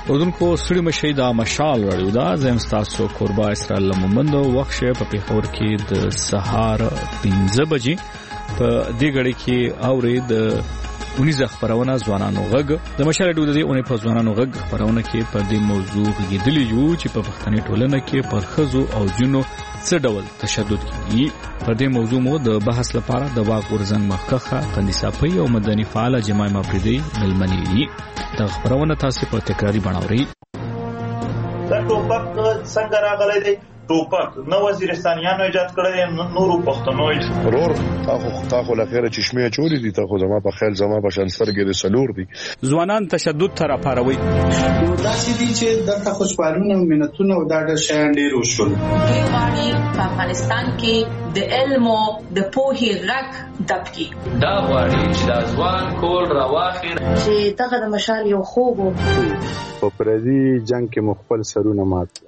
اردوونکو ستړي مشي دا مشال راډیو دا زم تاسو قربا اسرائیل مومند وخت په پیښور کې د سهار 15 بجې په دې غړي کې اورید ونیزه خبرونه ځوانانو غږ د مشال راډیو د اونې په ځوانانو غږ خبرونه کې په دې موضوع غږیدلی یو چې په پښتني ټولنه کې پر خزو او جنو څه ډول تشدد کیږي. په دې موضوع مو د بحث لپاره د واق ورزنګ مخکخه قندیساپي او مدني فعال جماعه مفریدي ملمني د خبرونه تاسو په تکراری بڼاوري. دا ټوپک څنګه راغلی دی؟ ټوپک نو وزیرستانیانو ایجاد کړی، نورو پښتنو ضرور تاخو لخيره چشمه چوری دي، تاخو زما په خیال زما په شنسترګې د سلور دي. ځوانان تشدد تر پاروي دا چې دي چې د تخصصوالونو منتونه او دا د شیان ډیر وشول. غواړي په افغانستان کې د علم او د پوهې غږ دبکی. دا غواړي چې د ځوان کول راواخیر چې دغه د مشال یو خوب په پردي جنگ کې مخبل سرونه مات.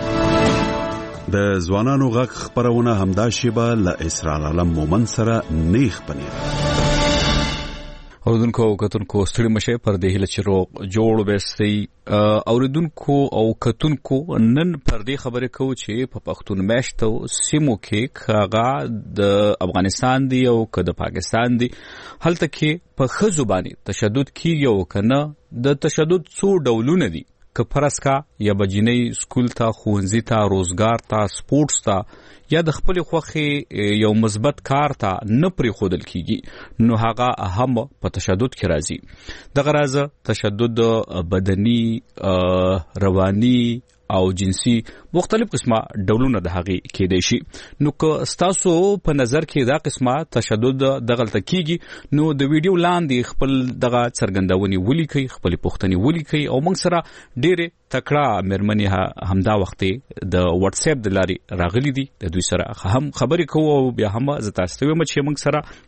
د ځوانانو غږ خبرونه همدا شیبه له اسرائیل علم مومن سره نیخ پنیر. اوردونکو کتونکو ستړي مشه پر دې هله چې جوړ وستي اوردونکو او کتونکو نن پر دې خبره کو چې په پښتون میشتو سیمو کې کاغه د افغانستان دی او که د پاکستان دی هلته کې په خزوبانی تشدد کیږي او کنه د تشدد څو ډولونه دي که پرسکا یا بجینی سکول تا خوونزی تا روزگار تا سپورتس تا یا د خپل خوخي یو مثبت کار ته نه پری خودل کیږي نو هغه هم په تشدد کې راځي. د غرض تشدد بدني رواني او جنسي مختلف قسمه ډولونه د هغه کې دي شي. نو که تاسو په نظر کې دا قسمه تشدد د غلطه کیږي نو د ویډیو لاندې خپل دغه څرګندونې ولیکي، خپل پوښتنې ولیکي او موږ سره ډېر تکړه مېرمنې همدا وخت د واتس اپ د لارې راغلي دي، د دوی سره هم خبرې کوو او بیا هم زه تاسو ته وایم چې موږ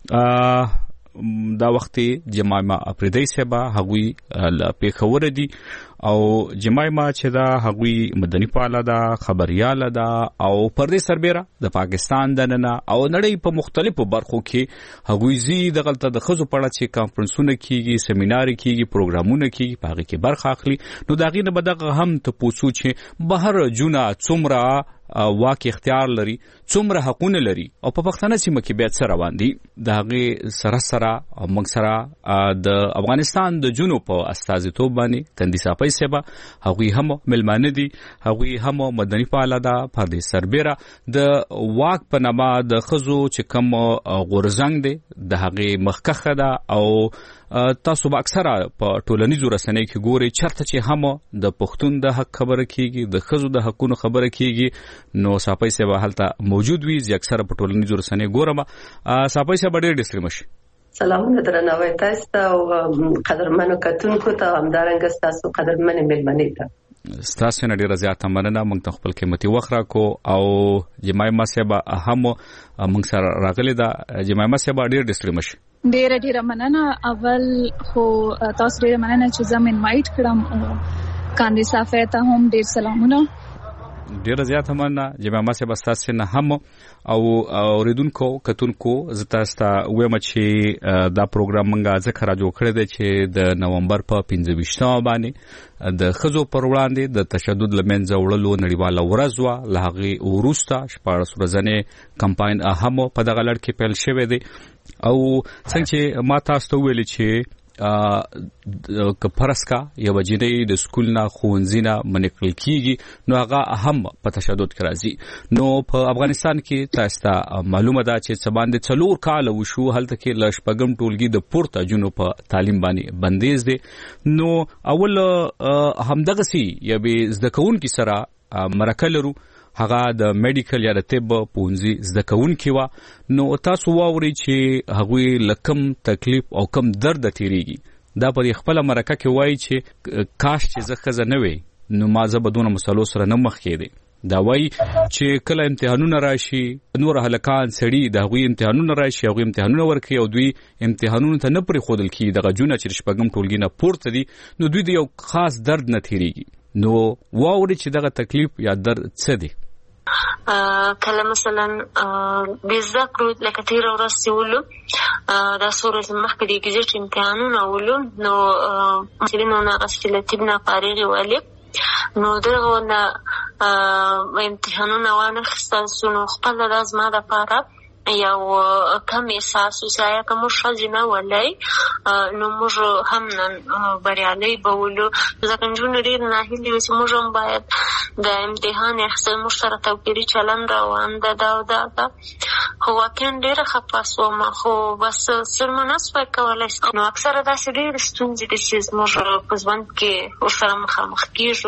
سره دا وخت جماعه افریدی صاحب هغوی له پیښور دي او جماعه چې دا هغوی مدني فعال ده، خبريال ده او پردې سربېره د پاکستان د نن او نړۍ په مختلفو برخو کې هغوی زی د غلطه د خزو پړه چې کانفرنسونه کیږي، سیمینار کیږي، پروګرامونه کیږي، په هغه کې برخه اخلي. نو دا غینه بدغه هم ته پوسو چې بهر جونه څومره واک اختیار لري، څومره حقونه لري او په پښتنه سیمه کې بیا څه روان دي. د هغه سره موږ سره د افغانستان د جنوب په استازیتوب باندې کندیساپي صاحب هغوی هم ملمانه دي، هغوی هم مدني فعال ده، پردې سربېره د واک په نامه د خزو چې کم غورزنګ دی د هغه مخکخه ده او تاسو به اکثره په ټولنیزو رسنیو کې ګوري چرته چې هم د پښتون د حق خبره کیږي، د خزو د حقونو خبره کیږي نو صاحب صاحب هلته موجود وي. چې اکثره په ټولنیزو رسنیو ګورم صاحب صاحب ډېر ډیسټری مشي. سلامونه درناوی تاسو ته او قدرمنو کتونکو ته همدارنګه تاسو قدرمن ملمنې ته ستاسو نه ډیره زیاته مننه. موږ خپل قیمتي وخت راکو او جماعه صاحب هم موږ سره راغلي دا جماعه صاحب ډېر ډیسټری مشي. ډیره مننه. اول خو تاسو ډیره مننه چې زم انوایټ کړم کاندیسافه ته هم ډیر سلامونه. ډیره زیاته مننه جماعه صاحب تاسو نه هم او اوریدونکو کتونکو زه تاسو ته وایم چې دا پروګرام موږ ځکه را جوړ کړی دی چې د نومبر په 15 باندې د خزو پر وړاندې د تشدد لمنځه وړلو نړیواله ورځ وه. له هغې وروسته 14 ورځنی کمپاین هم په دغه لړ کې پیل شوی دی او څنګه چې ما تاسو ته ویلي چې که پرسکا یا وجینې د سکول نه خوونځي نه منقل کیږي نو هغه هم په تشدد کې راځي. نو په افغانستان کې تاسو ته معلومه ده چې څه باندې 4 کال وشو هلته کې ل شپږم ټولګي د پورته جنو په تعلیم باندې بندیز دي. نو اول همدغه سي یا به زده کوونکي سره مرکه لرو، هغه د میډیکل یا د طب پونځي زده کوونکي وا. نو تاسو واوري چې هغوی لکم تکلیف او کم درد تیریږي. دا په خپل مرکه کې وایي چې کاش چې زه خزه نه وي نو ما زه بدون مسلو سره نه مخ کېدی. دا وایي چې کله امتحانونه راشي نور هلکان سړي د هغوی امتحانونه راشي هغوی امتحانونه ورکوي او دوی امتحانونو ته نه پرې ښودل کېږي. دغه جونه چې شپږم ټولګي نه پورته دي نو دوی د یو خاص درد نه تیریږي. نو واوري چې دغه تکلیف یا درد څه دی. کله مثلا د زده کړو لکه تېره ورځ چې ولو دا څو ورځې مخکې د ګزټ امتحانونه ولو نو مسلمانو نه هغسې له طب نه فارغ ولې نو دغه نه امتحانونه وانخیستل سو نو خپله دا زما دپاره یو کم احساس و چې که موږ ښځې نه ولئ نو موږ هم نن بریالۍ به ولو ځکه نجونې ډېر ناهیلې وې چې موږ هم باید د امتحان اخیستل موږ سره توپیري چلند روان ده دا او دا ده خو واقعا ډېره خفه سومه خو بس څه مو نه سوای کولی نو اکثره داسې ډېرې ستونزې دي چې زموږ په ژوند کې ورسره مخامخ کېږو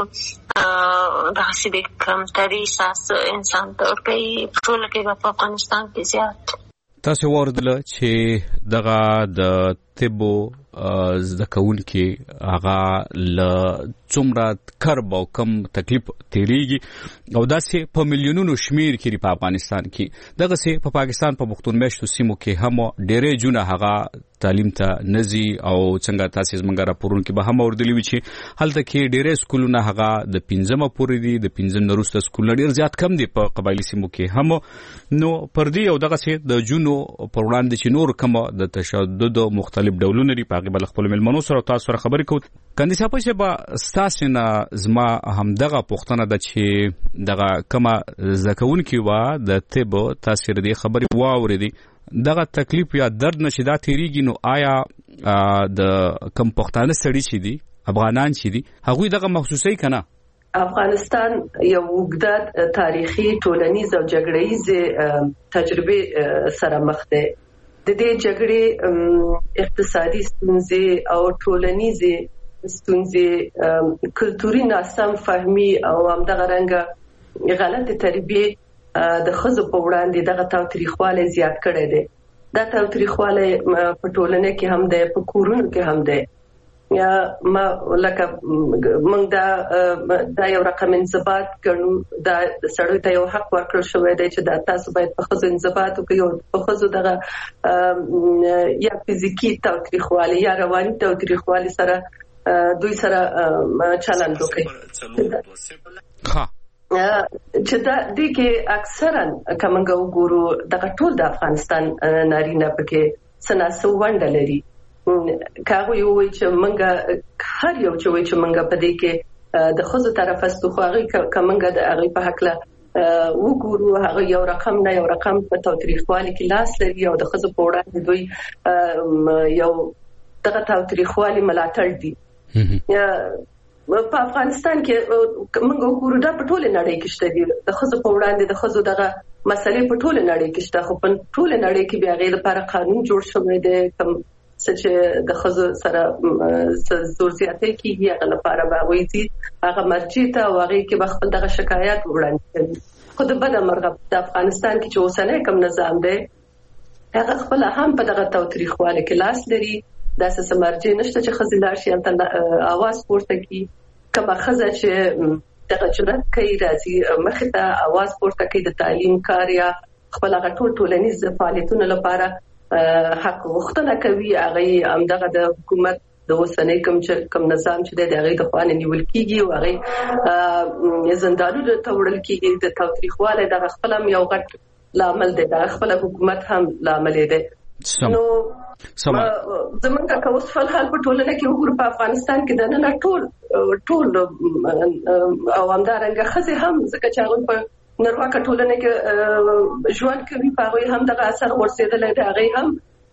دغسې د کمتري احساس انسان ته ورکوي په ټوله کې به په افغانستان کې زیات تاسو واردله چې دغه د طبو زده کوونکي هغه له څومره کرب او کم تکلیف تیریږي او داسې په میلیونونو شمیر کې په افغانستان کې دغسې په پاکستان په پښتون میشتو سیمو کې هم ډېرې جونه هغه تعلیم ته نزي او څنګه تاسو زمونږ راپورونو کې به هم اوردلی وي چې هلته کې ډېرې سکولونه هغه د 15 پورې دي د 15 نه وروسته سکولونه ډېر زیات کم دي په قبایلي سیمو کې هم نو پر دې او دغسې د جونو پر وړاندې چې نور کوم د تشدد مختلف ډولونه لري په هغې به له خپلو مېلمنو سره تاسو سره خبرې کوو کاندي صاحب چې به ستاسې نه زما همدغه پوښتنه ده چې دغه کومه زده کوونکي وه د طب تاسې د دې خبرې واورېدې دغه تکلیف یا درد نه چې دا تیریږي نو آیا د کم پښتانه سړي چې دي افغانان چې دي هغوی دغه محسوسوي که نه افغانستان یو اوږده تاریخي ټولنیز او جګړهیز تجربه سره مخ دی د دې جګړې اقتصادي ستونزې او ټولنیزې ستونزې کلتوري ناسم فهمي او همدغه رنګه غلط تربیه د ښځو په وړاندې دغه تاوتریخوالی زیات کړی دی دا تاوتریخوالی په ټولنه کې هم دی په کورونو کې هم دی یا ما لکه موږ دا یو رقم انضباط ګڼو دا سړیو ته یو حق ورکړل شوی دی چې دا تاسو باید په ښځو انضباط وکړئ او په ښځو دغه یا فزیکي تاوتریخوالی یا رواني تاوتریخوالی سره دوی سره چلند وکړي چې دا دې کې اکثرا کومګه وګورو دغه ټول د افغانستان نارینه پکې سناسو ونډه لري کاغه یو چې منګه هر یو چې منګه په دې کې د خزو طرف استو خو هغه کومګه د هغه په حق له وګورو هغه یو رقم نه یو رقم په تاوتریخوالي کې لاس لري او د خزو په وړاندې دوی یو دغه تاوتریخوالي ملاتړ دي یا په افغانستان کې موږ وګورو دا په ټوله نړۍ کې شته دي د خزو په وړاندې د خزو دغه مسلې په ټوله نړۍ کې شته خو په ټوله نړۍ کې بیا غیر لپاره قانون جوړ شوی دی کوم چې د خزو سره زور زیاتې کیږي هغه لپاره به وایي هغه مرجع ته واغې کې خپل دغه شکایت وړاندې کوي خو د بده مرغه د افغانستان کې چې اوسنۍ کوم نظام دی هغه خپل هم په دغه تاوتریخوالي کې لاس لري دا څه مرجع نشته چې خزې لاړ شي هم اواز پورته کړي کومه ښځه چې دغه جرأت کوي راځي مخې ته اواز پورته کوي د تعلیم کار یا خپل هغه ټولنیز فعالیتونو لپاره حق غوښتنه کوي هغه همدغه د حکومت د اوسنۍ کوم نظام چې د هغه د خوانه نیول کیږي او هغه زندانونو ته وړل کیږي د تاوتریخواله د خپل یو غټ لامل دی د خپل حکومت هم لامل دی نو زمونږ که اوس فلحال په ټولنه کې وګورو په افغانستان کې د نن ټول او همدارنګه ښځې هم ځکه چې هغوی په نرواکه ټولنه کې ژوند کوي په هغوی هم دغه اثر ورسېدلی دی هغوی هم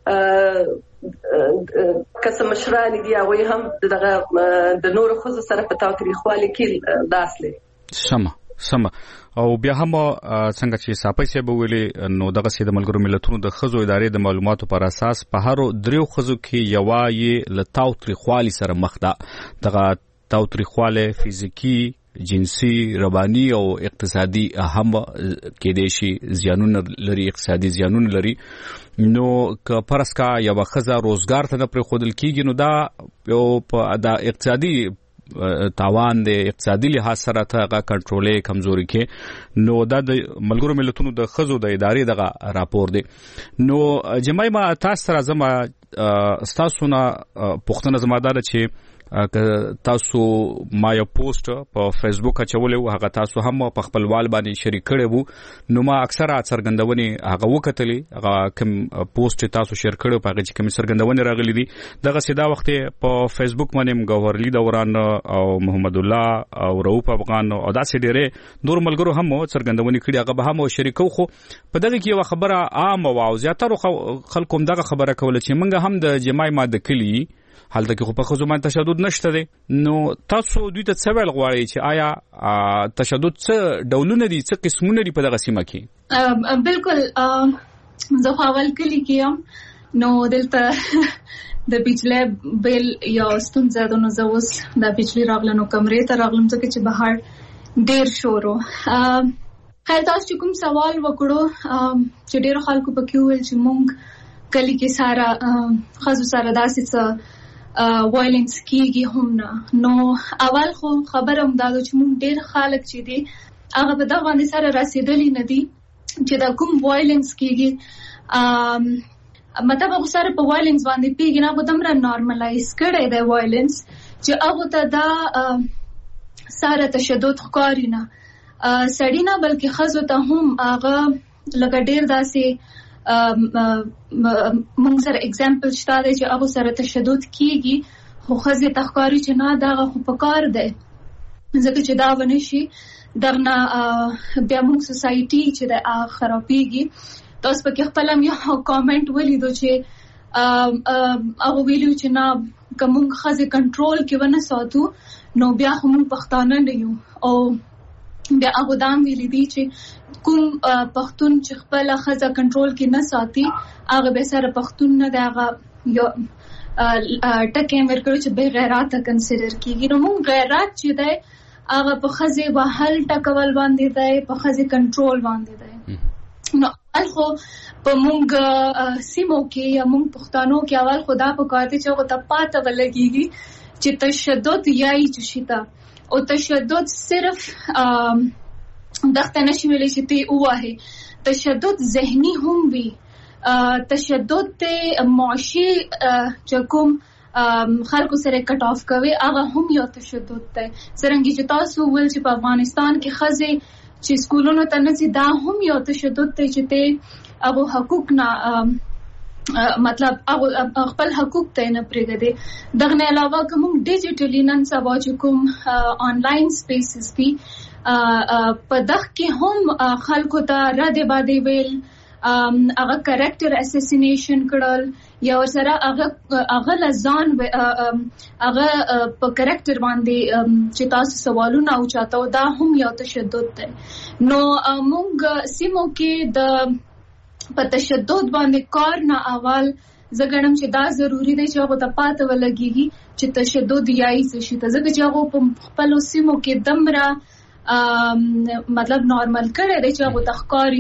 که څه مشرانې دي هغوی هم دغه د نورو ښځو سره په تاوتریخوالي کې لاس لري سمه او بیا هم څنګه چې صاحب صاحب ویلي نو دغه سید ملګرو ملتونو د خزو ادارې د معلوماتو پر اساس په هر دریو خزو کې یوایي لتاوتریخوالي سره مخ ده دغه تاوتریخواله فزیکی جنسي رواني او اقتصادي هم کې دي شي زیانونه لري اقتصادي زیانونه لري نو که پرسکا یو خزه روزګار ته نه پر خودل کیږي نو دا یو په دا اقتصادي تاوان د اقتصادي لحاظ سره ته کنټرولې کمزوري کې نو دا د ملګرو ملتونو د خزو د ادارې دغه راپور دی نو جمعي ما تاسو سره زما ستاسو نه پښتنه زمادار چې تاسو ما یو پوسټ په فیسبوک اچولې و هغه تاسو هم په خپل وال باندې شریک کړی وو نو ما اکثره څرګندونې هغه وکټلې هغه کوم پوسټ تاسو شیر کړو په هغه چې کوم څرګندونې راغلي دي دغه سیدا وخت په فیسبوک باندې گوهرلی دوران او محمد الله او رؤوف افغان او داسې ډېرې نور ملګرو هم څرګندونې کړي هغه به هم شریکو خو په دغه کې یو خبره عام او زیاتره خلکو هم دغه خبره کوله چې موږ هم د جماعي ماده کلی حالته کې خو په خزو باندې تشدد نشته دی نو تاسو دوی ته څه ویل غواړئ چې آیا تشدد څه ډولونه دي څه قسمونه دي په دغه سیمه کې بالکل زه خو اول کلی کې یم نو دلته د بجلی بیل یا ستونزه ده نو زه اوس د بجلی راغله نو کمرې ته راغلم ځکه چې بهر ډېر شور و خیر تاسو چې کوم سوال وکړو چې ډېرو خلکو پکې وویل چې مونږ کلی کې ساره ښځو سره داسې څه وایلنس کیږي هم نه نو اول خو خبره هم دا ده چې مونږ ډېر خلک چې دي هغه په دغه باندې سره رسېدلي نه دي چې دا کوم وایلنس کیږي مطلب هغه سره په وایلنس باندې پیږي نه هغه دومره نارملایز کړی دی وایلنس چې هغه ته دا سره تشدد ښکاري نه سړی نه بلکې ښځو ته هم هغه لکه ډېر داسې موږ سره اگزامپل شته دی چې هغه سره تشدد کیږي خو ښځې ته ښکاري چې نه دغه خو پکار دی ځکه چې دا ونه شي دغه بیا موږ سوسایټي چې د خرابېږي تاسو پکې خپل هم یو کامنټ ولیدو چې هغه ویلو چې نه که موږ ښځې کنټرول کې ونه ساتو نو بیا خو موږ پښتانه نه یو او بیا هغه دام ویلي دي چې کوم پښتون چې خپل ښځه کنټرول کې نه ساتي هغه به سره پښتون نه دی هغه یو ټکي ورکړي چې بے غیرته کنسیډر کیږي نو موږ غیرت چې دی هغه په ښځې وهل ټکول باندې دی په ښځې کنټرول باندې دی نو اول خو په موږ سیمو کې یا موږ پښتانو کې اول خو دا پکار دي چې هغه ته پاته ولګيږي چې تشدد یای چې شته او تشدد صرف دغه نشي ویلې چې ته وایي تشدد ذهني هم وي تشدد ته معاشي چې کوم خلکو سره کټ اف کوي هغه هم یو تشدد دی څنګه چې تاسو ول چې په افغانستان کې خزه چې سکولونو ته نه سي دا هم یو تشدد دی چې ته ابو حقوق نه مطلب خپل حقوق ته نه پرېږدي دغه نه علاوه کوم ډیجیټلی نن سبا چې کوم آنلاین سپیسز دي په دغه کې هم خلکو ته رد باندې ویل هغه کریکټر اساسینیشن کړل یا سره هغه لزان هغه په کریکټر باندې چې تاسو سوالونه او چاته دا هم یو تشدد دی نو موږ سیمو کې د په تشدد باندې کار نه اول زګړم چې دا ضروری دی چې هغه ته پاته ولګيږي چې تشدد یای څه شي ته ځکه چې هغه په خپل سیمو کې دمره مطلب نارمل کړي دی چې هغه تخکاری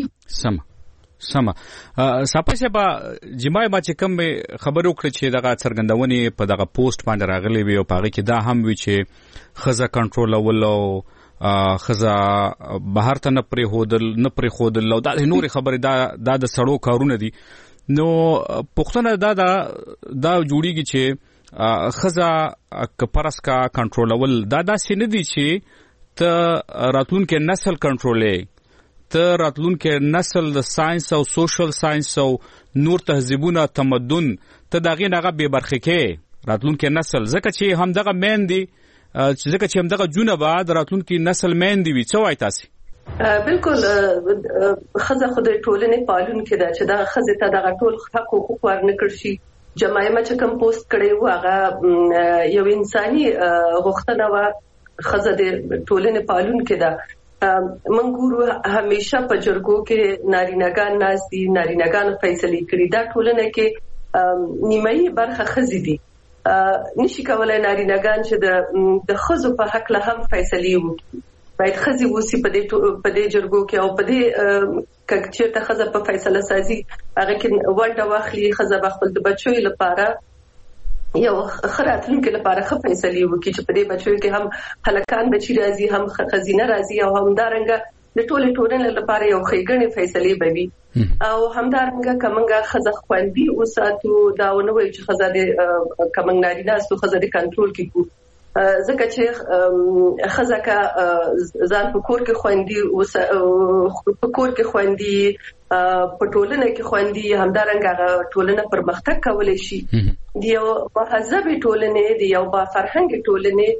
سم سپاسه با جماعي با چې کوم خبرو کړ چې دغه څرګندونې په دغه پوسټ باندې راغلي وي او پاره کې دا هم وی چې خزه کنټرول ولو خزه بهر ته نه پرې خودل او دا نور خبره دا د سړو کارونه دي نو پښتنه دا جوړیږي چې خزه کپرس کا کنټرول ول دا سینه دي چې ته راتلونکو نسل کنټرولې ته راتلونکو نسل د ساينس او سوشل ساينس او نور تهذیبونه تمدن ته دغه نه به برخه کې راتلونکو نسل ځکه چې هم دغه مین دي ځکه چې هم دغه جونه بعد راتلونکو نسل مین دي وي څه وای تاسو بالکل خزه خو د ټولنې پالون کې دا چې دا خزه ته دغه ټول حقوق ورنکړ شي جماعي ما چې کوم پوسټ کړي و هغه یو انساني غوښتنه و خزه د ټولنې پالون کې دا منګورو همیشه په جرګو کې نارینګان ناس دي نارینګان فیصله کړي دا ټولنه کې نیمایي برخه خزي دي نشي کولای نارینګان چې د خزو په حق له هم فیصله وکړي باید خزي وسی په دې جرګو کې او په دې کچې ته خزه په فیصله سازي هغه کې ونده واخلي خزه خپل د بچو لپاره یو خراتلونکو لپاره خپل فیصله وکړي چې په دې بچو کې هم هلکان بچی راځي هم خزینه راځي او هم دارنګ د ټولې ټولنې لپاره یو ښېګڼې فیصلې به وي او همدارنګه کومه ښځه خوندي وساتو دا ونه وایي چې ښځه د کومه نارینه ستو ښځه د کنټرول کې کو ځکه چې ښځه کا ځان په کور کې خوندي په کور کې خوندي په ټولنه کې خوندي همدارنګه ټولنه پرمختګ کولای شي د یو مهذبې ټولنې د یو با فرهنګ ټولنې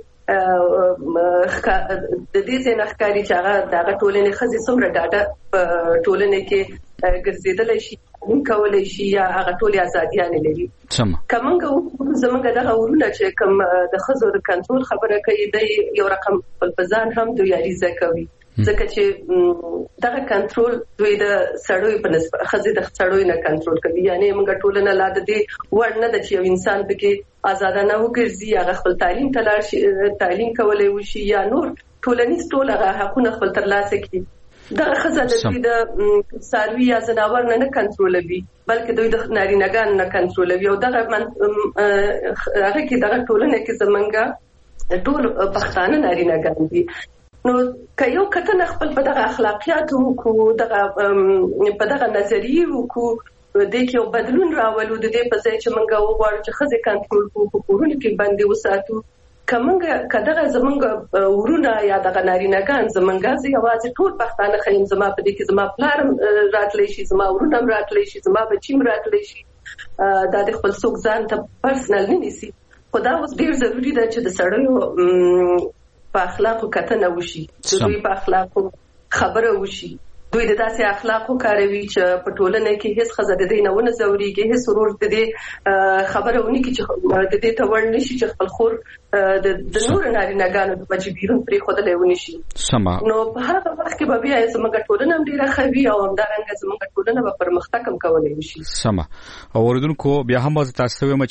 د دې څخه ښکاري چې هغه د ټولنې ښځې څومره ډاډه په ټولنه کې ګرځیدل شي کولای شي یا هغه ټول ازاديان لري کومه زمونږ دغه ورونه چې کوم د ښځو د کنټرول خبره کوي د یو رقم خپلځان هم دوی اړیزه کوي ځکه چې دغه کنټرول دوی د سړوي په نسبت ښځې د سړوي نه کنټرول کوي یعنی موږ ټولنه لا د دې وړ نه د چې یو انسان پکې آزادانه وګرځي هغه خپل تعلیم تلار شي تعلیم کولای وشي یا نور ټولنیز ټول هغه حقونه خپل ترلاسه کړي دا ښځه د دوی د ساروي یا زناور نه کنټرولوي بلکې دوی د نارینه‌ګان نه کنټرولوي او دغه هغه کې دغه ټولنه کې زمونږ ټول پښتانه نارینه‌ګان دي نو که یو کتنه خپل په دغه اخلاقیاتو کو دغه په دغه نظریه کو د کې یو بدلون راولو د دې په ځای چې موږ وغواړو چې ښځې کنټرول کوو په کورونو کې باندې وساتو کومه کداغه زمونږ ورونه یا دغه نارینه‌ګان زمونږ یوازې ټول پښتانه خیم زما په دې کې زما پلارم راتلی شي زما ورونه راتلی شي زما بچیم راتلی شي دا د خپل څوک ځان ته پرسنل نه نیسي خو دا اوس ډیر ضروری ده چې د سړیو په اخلاقو کتنه وشي دوی په اخلاقو خبره وشي دوی د داسې اخلاقو کاروي چې په ټولنه کې هیڅ ښځه د دې نه ونه ځوريږي هیڅ ورور د دې خبره ونی کې چې د دې ته وړ نشي چې خپل خور د نور نارینه‌ګانو د مجبورون پرې خودلې ونی شي نو په هغه وخت کې به بیا زموږ ټولنه ډیره خوي او همدارنګه زموږ ټولنه به پرمختګ هم کولای شي سما اوردونکو بیا هم تاسو وایم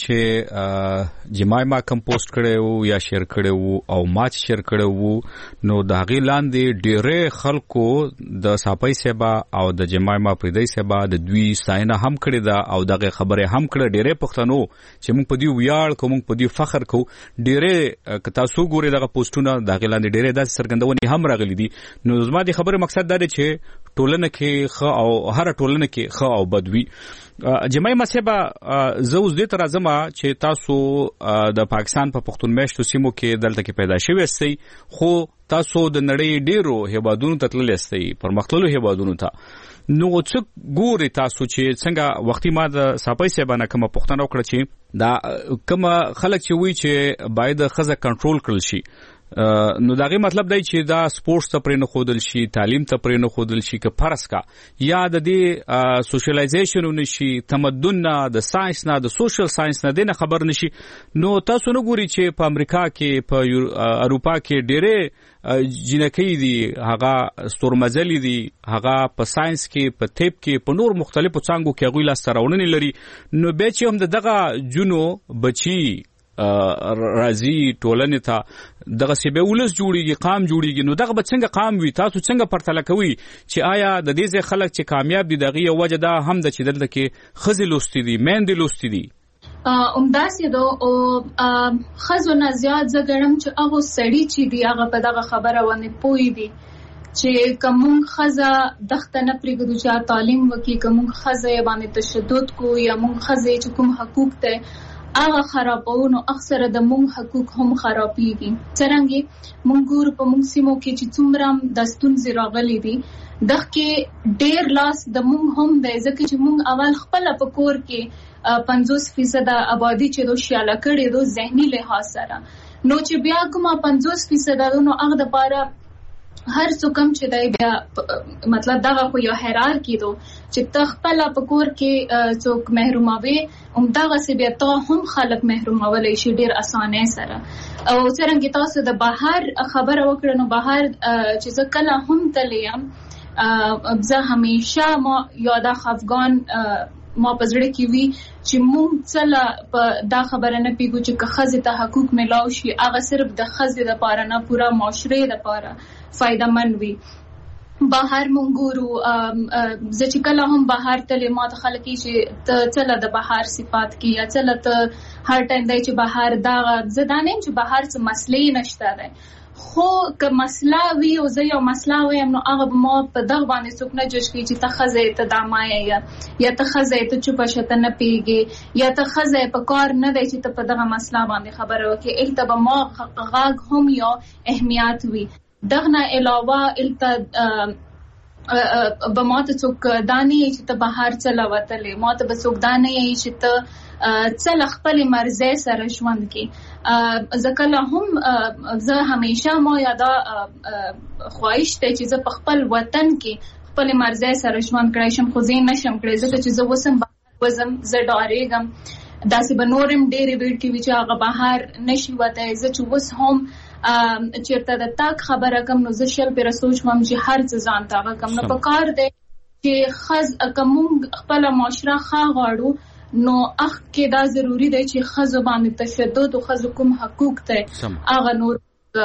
چې جماعما کمپوسټ کړو یا شیر کړو او ماچ شیر کړو نو دا غی لاندې ډیره خلکو د صاحب سبا او د جماعما پریدای سبا د دوی ساينه هم کړی دا او دغه خبره هم کړه ډیره پښتنو چې موږ په دې ویاړ کوم په دې فخر کو ډیره کتا سو ګوري دغه پوسټونه دغه لاندې ډیره د سرګندونی هم راغلي دي نو زما د خبره مقصد دا دی چې ټولنه کې خ او هر ټولنه کې خ او بدوي جمعي مسبه زوز دې تر ازما چې تاسو د پاکستان په پښتون میشتو سیمو کې دلته کې پیدا شوی سي خو تاسو د نړۍ ډیرو هیوادونو ته تللی سي پرمختللو هیوادونو ته نو څه ګوري تاسو چې څنګه وختي ما د صاحب سیبانه کوم پښتنه وکړه چې دا کوم خلک چې وی چې باید خزه کنټرول کړل شي نو داغه مطلب دی چې دا سپورتس ته پرې نه خودل شي تعلیم ته پرې نه خودل شي که فرض کا یا د دې سوشلایزیشن نشي تمدن نه د ساينس نه د سوشل ساينس نه نه خبر نشي نو تاسو نه ګوري چې په امریکا کې په اروپا کې ډېره جنکی دي هغه ستورمزلي دي هغه په ساينس کې په طب کې په نور مختلفو څنګهو کې غوي لاستراونني لري نو به چې هم دغه جنو بچي راځي ټولنه ته دغه سی به ولس جوړیږي قام جوړیږي نو دغه څنګه قام وي تاسو څنګه پرتله کوي چې آیا د دې ځای خلک چې کامیاب دي دغه یو وجه ده هم د چې دلته کې خزي لوستي دي مېندې لوستي دي داسې دو او خزونه زیات زګړم چې هغه سړی چې دی هغه په دغه خبره ونه پوي دي چې کوم خزه دغه نه پرېږدو چې تعلیم وکي کوم خزه باندې تشدد کو یا موږ خزه چې کوم حقوق ته هغه خرابونو اکثره د مونږ حقوق هم خرابېږي څنګه مونږ ګور په مونږ سیمو کې چې څومره د ستونزې راغلي دي دغه کې ډېر لاس د مونږ هم د ځکه چې مونږ اول خپل په کور کې 50% آبادی چې دوه شاله کړي دوه ذهني لحاظ سره نو چې بیا کومه 50% نو هغه د پاره هر څوکم چې دای بیا مطلب دا خو یو حرار کیدو چې تخپل په کور کې څوک محروموي همدغه سی بیا ته هم خلک محرومولای شي ډیر اسانه سره او څنګه تاسو د بهر خبره وکړو نو بهر چې ځکه کله هم تلیم زه همیشه ما یاده افغان ما پزړه کې وی چې مونږ څله په دا خبره نه پیګو چې خزه ته حقوق ملاو شي هغه صرف د خزه د پاره نه پورا معاشره د پاره فائدہ مند وي بهر مونږ ګورو چې کله هم بهر تل ما ته خلک چې څله د بهر صفات کې یا څله ته هر ټایم دی چې بهر دا زدانم چې بهر څه مسلې نشته ده خو که مسله وي او زه یو مسله وایم نو هغه به ما په دغه باندې څوک نه جج کوي چې ته ښځه ته دا مایه یا ته ښځه ته چوپه شه ته نه پوهېږې یا ته ښځه په کار نه دی چې ته په دغه مسله باندې خبره وکړې هلته به ما غږ هم یو اهمیت وي. دغه نه علاوه هلته به ما ته څوک دا نه یي چې ته بهر څه له وتلې، ما ته به څوک دا نه یي چې ته څه له خپلې مرضۍ سره ژوند کې. زه کله هم زه همیشه ما یادا خواهش دی چې زه په خپل وطن کې خپلې مرضۍ سره ژوند کړی شم، خو زه نشم کړی ځکه چې زه اوس هم بهر وځم، زه ډارېږم. داسې به نور هم ډېرې ویډ کوي چې هغه بهر نشي وتی. زه چې اوس هم چېرته د تګ خبره کوم نو زه شل پېره سوچ کوم چې هر څه ځان ته هغه کوم. نو په کار دی چې که موږ خپله معاشره ښه غواړو نو اخ کې دا ضروری دی چې ښځو باندې تشدد او ښځو کوم حقوق ته هغه نور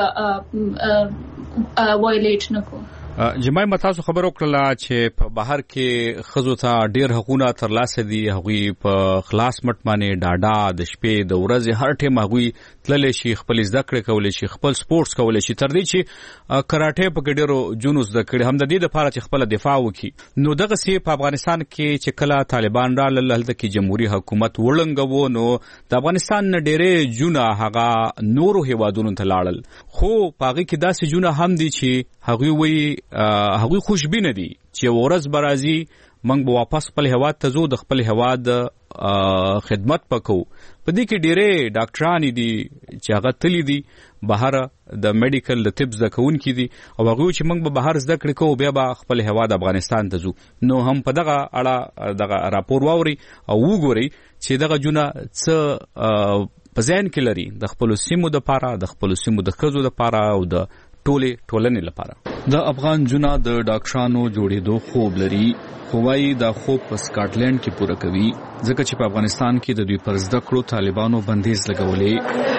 وایلیټ نه کو. جمعي متاسو خبر وکړه چې په بهر کې ښځو ته ډېر حقوقونه ترلاسه دي، هغوی په خلاص مټ باندې ډاډا د شپې د ورځې هر ټیم هغوی تللی شي، خپل زده کړې کولی شي، خپل سپورټس کولی شي، تر دې چې کراټې پکې ډېرو جونو زده کړي هم د دې دپاره چې خپله دفاع وکړي. نو دغسې په افغانستان کې چې کله طالبان رالل هلته کې جمهوري حکومت وړنګوو نو د افغانستان نه ډېرې جونه هغه نورو هیوادونو ته لاړل، خو په هغې کې داسې جونه هم دي چې هغوی وایي هغوی خوشبینه دي چې یو ورځ به راځي موږ به واپس خپل هیواد ته ځو، د خپل هیواد خدمت وکړو. په دې کې ډېرې ډاکټرانې دي چې هغه تللي دي بهر د میډیکل د طب زده کوونکي دي او هغوی چې موږ به بهر زده کړې کوو بیا به خپل هیواد افغانستان ته ځو. نو هم په دغه اړه دغه راپور واوري او وګورئ چې دغه جونه څه په ذهن کې لري د خپلو سیمو دپاره، د خپلو سیمو د ښځو دپاره او د ټولنې لپاره. د افغان جونه د ډاکټرانو جوړېدو خوب لري، خو وایي دا خوب په سکاټلند کې پوره کوي ځکه چې په افغانستان کې د دوی پر زده کړو طالبانو بندیز لګولې.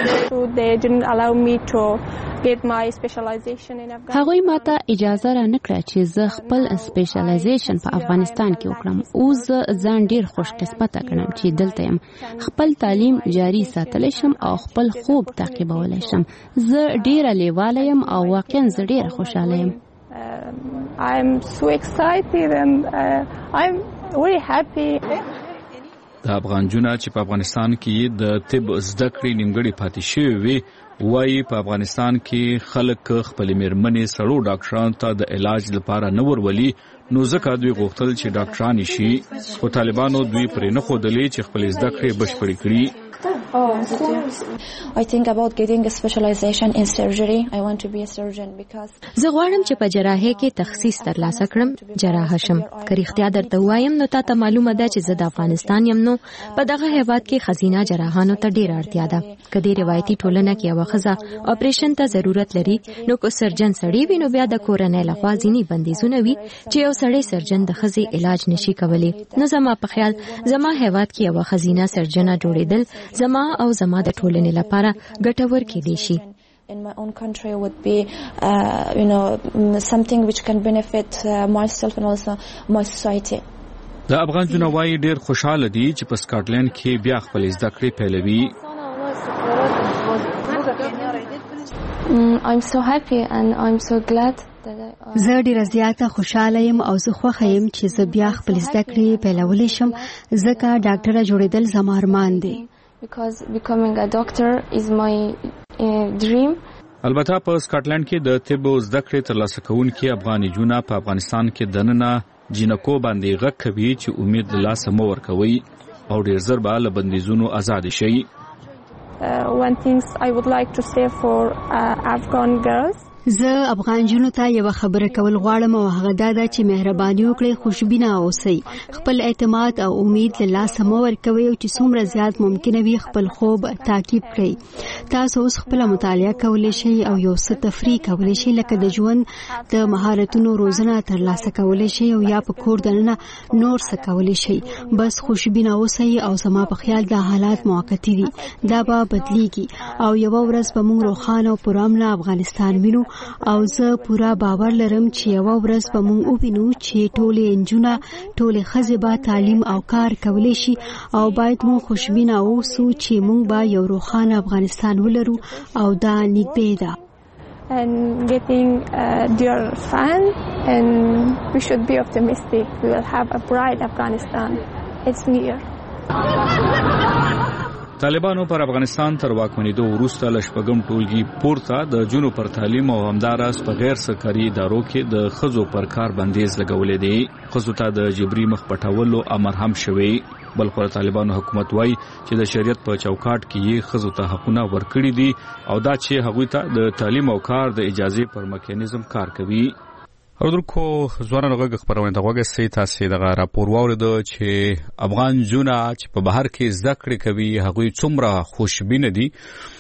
هغوی ماته اجازه را نه کړه چې زه خپل سپیشلایزیشن په افغانستان کې وکړم. اوس زه ځان ډیر خوش قسمته ګڼم چې دلته یم، خپل تعلیم جاري ساتلی شم او خپل خوب تعقیبولی شم. زه ډیره لیواله یم او واقعا زه ډیره خوشحاله یم. I'm so excited and I'm very happy. د افغان جونه چې په افغانستان کې د طب زده کړې نیمګړې پاتې شوې وي وایي په افغانستان کې خلک خپل میرمنې سړو ډاکټرانو ته د علاج لپاره نه ورولي، نو ځکه دوی غوښتل چې ډاکټرانې شي، خو طالبانو دوی پرې نه ښودلې چې خپل زده کړې بشپړې کړي. I think about getting a specialization in surgery. I want to be a surgeon because زه غواړم چې په جراحۍ کې تخصیص ترلاسه کړم، جراح شم. که رښتیا درته وایم نو تاته معلومه ده چې زه د افغانستان یم، نو په دغه هیواد کې ښځینه جراحانو ته ډیره اړتیا ده. که دې روایتي ټولنه کې یوه ښځه اپریشن ته ضرورت لري نو که سرجن سړی وي نو بیا د کورنۍ لخوا ځینې بندیزونه وي چې یو سړی سرجن د ښځې علاج نشي کولی. نو زما په خیال زما هیواد کې یوه ښځینه سرجنه جوړېدل زما او زما د ټولنې لپاره ګټور کېدی شي. In my own country would be something which can benefit myself and also my society. د افغان جونه وایي ډېر خوشحاله دي چې په سکاټلند کې بیا خپل زده کړې پیلوي. I'm so happy and I'm so glad. زه ډیره زیاته خوشاله یم او زه خوښه یم چې زه بیا خپل زده کړې پیلولی شم ځکه ډاکټره جوړېدل زما ارمان دی. Because becoming a doctor is my dream. البته په سکاټلند کې د طب زده کړې ترلاسه کوونکي افغاني جونه په افغانستان کې دننه جینکو باندې غږ کوي چې امید له لاسه مه ورکوئ او ډېر ژر به له بندیزونو ازادې شئ. One thing I would like to say for Afghan girls. زه افغان جنو ته یو خبره کول غواړم او هغه دا ده چې مهرباني وکړئ، خوشبینه اوسئ، خپل اعتماد او امید له لاسه مه ورکوئ او چې څومره زیات ممکنه وي خپل خوب تعقیب کړئ. تاسو اوس خپله مطالعه کولی شئ او یو څه تفریح کولی شئ لکه د ژوند د مهارتونو روزنه ترلاسه کولی شئ او یا په کور دننه نور څه کولی شئ. بس خوشبینه اوسئ او زما په خیال دا حالات موقتي دي، دا به بدلیږي او یوه ورځ به موږ روښانه او پرامنه افغانستان وینو او زه پورا باور لرم چې یوه ورځ به موږ ووینو چې ټولې نجونه ټولې ښځې به تعلیم او کار کولی شي او باید موږ خوشبینه اوسو چې موږ به یو روښانه افغانستان ولرو او دا نږدې ده. and getting their fund, and we should be optimistic. We will have a bright Afghanistan. It's near. طالبانو پر افغانستان تر واکمنېدو وروسته له شپږم ټولګي پورته د جنو پر تعلیم او همداراز په غیر سرکاري ادارو کې د ښځو پر کار بندیز لګولې دي. ښځو ته د جبري مخ پټولو امر هم شوی. بلخو طالبانو حکومت وایي چې د شریعت په چوکاټ کې یې ښځو ته حقونه ورکړي دي او دا چې هغوی ته د تعلیم او کار د اجازه پر میکانیزم کار کوي. اردوکو ځوانانو غږ خبرونه د غوږه سي تاسو دغه راپور واورید چې افغان جونه چې په بهر کې زده کړې کوي هغوی څومره خوشبینه دي.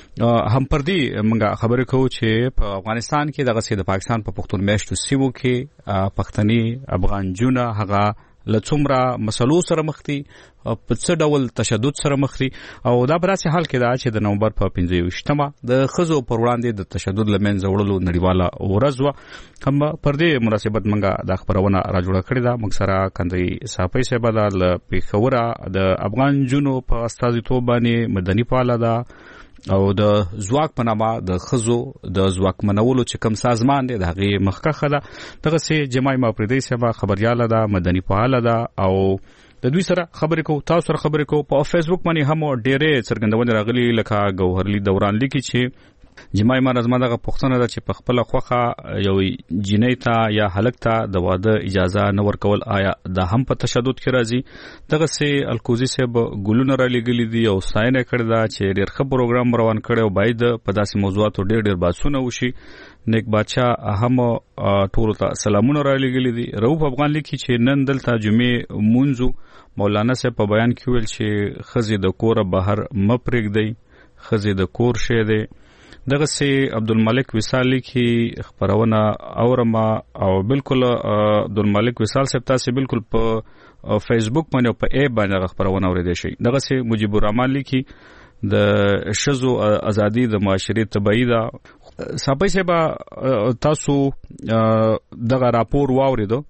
هم پر دې موږ خبرې کوو چې په افغانستان کې دغه سي د پاکستان په پښتون میشتو سیمو کې پښتني افغان جونه هغه لڅومره مسلو سره مخ دي په څه ډول تشدد سره مخ دي او دا براسي حال کې دا چې د نومبر په 15مه د خزو پر وړاندې د تشدد لمنځه وړلو نړیواله ورځ و. هم پر دې مناسبت منګه د خبرونه را جوړه کړې ده. موږ سره کندي صافي صاحب د پیښوره د افغان جنو په استازیتوب باندې مدني فعال ده او د ځواک په نامه د خزو د ځواک منولو چې کوم سازمان دی د هغې مخکښه ده. دغه سي جمعي مافریدي صاحب خبرياله ده مدني فعال ده او د دوی سره خبرې کوو. تاسو سره خبرې کوو. په فیسبوک باندې هم ډېرې څرګندونې راغلي لکه ګوهرلی دوران لیکي چې جمعي مرزما دغه پښتنه ده چې په خپل خوخه یو جنۍ ته یا هلک ته د واده اجازه نه ورکول آیا دا هم په تشدد کې راځي. دغه سي الکوزي صاحب ګلونه را لګلي دي او ستاینه کړې ده چې ډېر ښه پروګرام روان کړی او باید په داسې موضوعاتو ډېر بحثونه وشي. نیک بادشاه هم ټولو ته سلامونه را لګلي دي. رؤوف افغان لیکي چې نن دلته جمعې مونځو مولانا صاحب په بیان کې ویل چې ښځې د کوره بهر مه پرېږدئ، ښځې د کور شی دی. دغه سي عبدالملک وصال کی خبرونه اورما او بالکل عبدالملک وصال صاحب تاسو بالکل په فیسبوک باندې او په ایپ باندې خبرونه اوریدئ شي. دغه سي مجيب الرحمن لیکي د شذو ازادي د معاشري تبعی دا صاحب صاحب تاسو دغه راپور واوریدو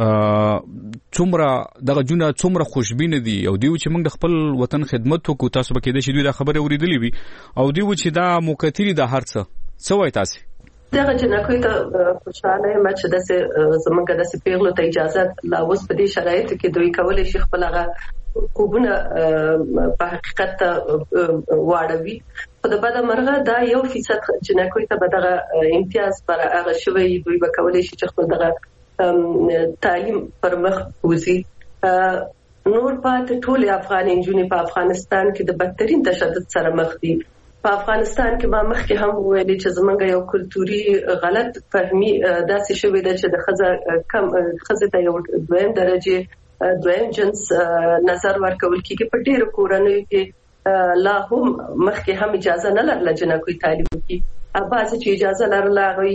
څومره دغه جونه څومره خوشبینه دي او دیو چې موږ د خپل وطن خدمت وکړو. تاسو به کېدای شي دوی دا خبره اوریدلې وي او دیو چې دا موکتري د هر څه وای تاسو دغه جنکوي ته خوشاله یم چې داسې زمونږ داسې پیغلو ته اجازه لا اوس په دې شرایطو کې دوی کولای شي خپل هغه خوبونه په حقیقت واړوي. خو د بده مرغه دا 1% جنکوي ته به دغه امتیاز پر هغه شوی دوی به کولای شي چې خپل دغه تعلیم پر مخ وزي. نور پات ټول افغان انجونې په افغانستان کې د بدترین تشدد سره مخ دي. په افغانستان کې ما مخکې هم ویلي چې زمونږ یو کلتوري غلط فهمي داسې شوې ده چې د ښځې ته یو دویم درجه دویم جنس نظر ورکول کېږي. په ډېرو کورنیو کې لا هم مخکې هم اجازه نه لرله جنکوي تعلیم وکړي. بعضې چې اجازه لرله هغوی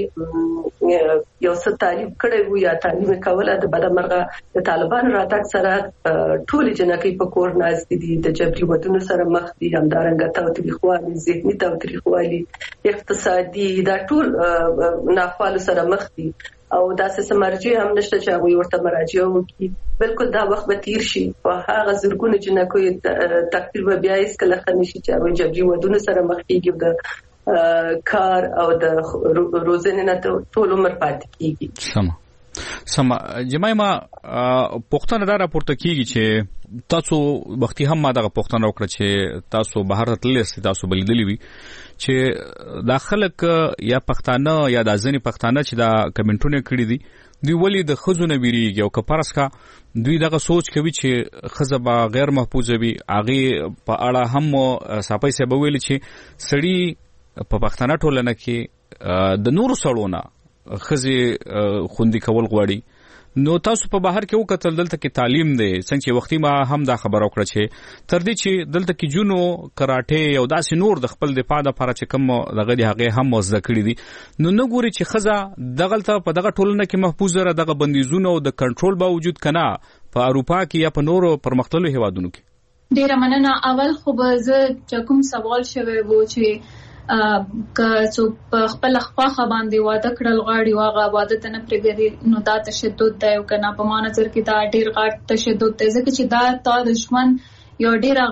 یو څه تعلیم کړی وو یا تعلیم کوله. د بده مرغه د طالبانو راتګ سره ټولې جنکۍ په کور ناستې دي، د جبري ودونو سره مخ دي، همدارنګه تاوتریخوالي، ذهني تاوتریخوالي، اقتصادي، دا ټول ناخوالو سره مخ دي او داسې مرجع هم نشته چې هغوی ورته مراجعه وکړي. بالکل دا وخت به تیر شي او هغه زرګونه جنکۍ تقدیر به بیا هیڅکله ښه نه شي چې هغوی جبري ودونو سره مخ کېږي او د کار او د روزنې نه ټول عمر پاتې کېږي. سم جمعي ما پښتنه دا راپورته کېږي چې تاسو وختي هم ما دغه پښتنه وکړه چې تاسو بهر ته تللی سئ، تاسو بلیدلی وي چې دا خلک یا پښتانه یا د ځینې پښتانه چې دا کمنټونه کړي دي دوی ولې د ښځو نه ویریږي او که فرض کا دوی دغه سوچ کوي چې ښځه به غیر محفوظه وي. هغې په اړه هم صافی صاحب ویلي چې سړي په پښتنه ټولنه کې د نورو سړو نه ښځې خوندي کول غواړي. نو تاسو په بهر کې وکتل دلته کې تعلیم دی څنګه چې وختي ما هم دا خبره وکړه چې تر دې چې دلته کې جنو کراټه او داسې نور د خپل دفاع لپاره چې کوم دغه دی هغه هم زده کړی دي. نو نه ګوري چې ښځه دغلته په دغه ټولنه کې محفوظ را دغه بندیزونه او د کنټرول باوجود کنه په اروپا کې یا په نورو پرمختللو هیوادونو کې. ډیره مننه. اول خو به زه کوم سوال شوی وو چې که څوک په خپل خواخه باندې واده کړل غواړي او هغه واده ته نه پرېږدي نو دا تشدد دی او که نه په ما نظر کې دا ډېر غټ تشدد دی ځکه چې دا تا د ژوند یو ډېره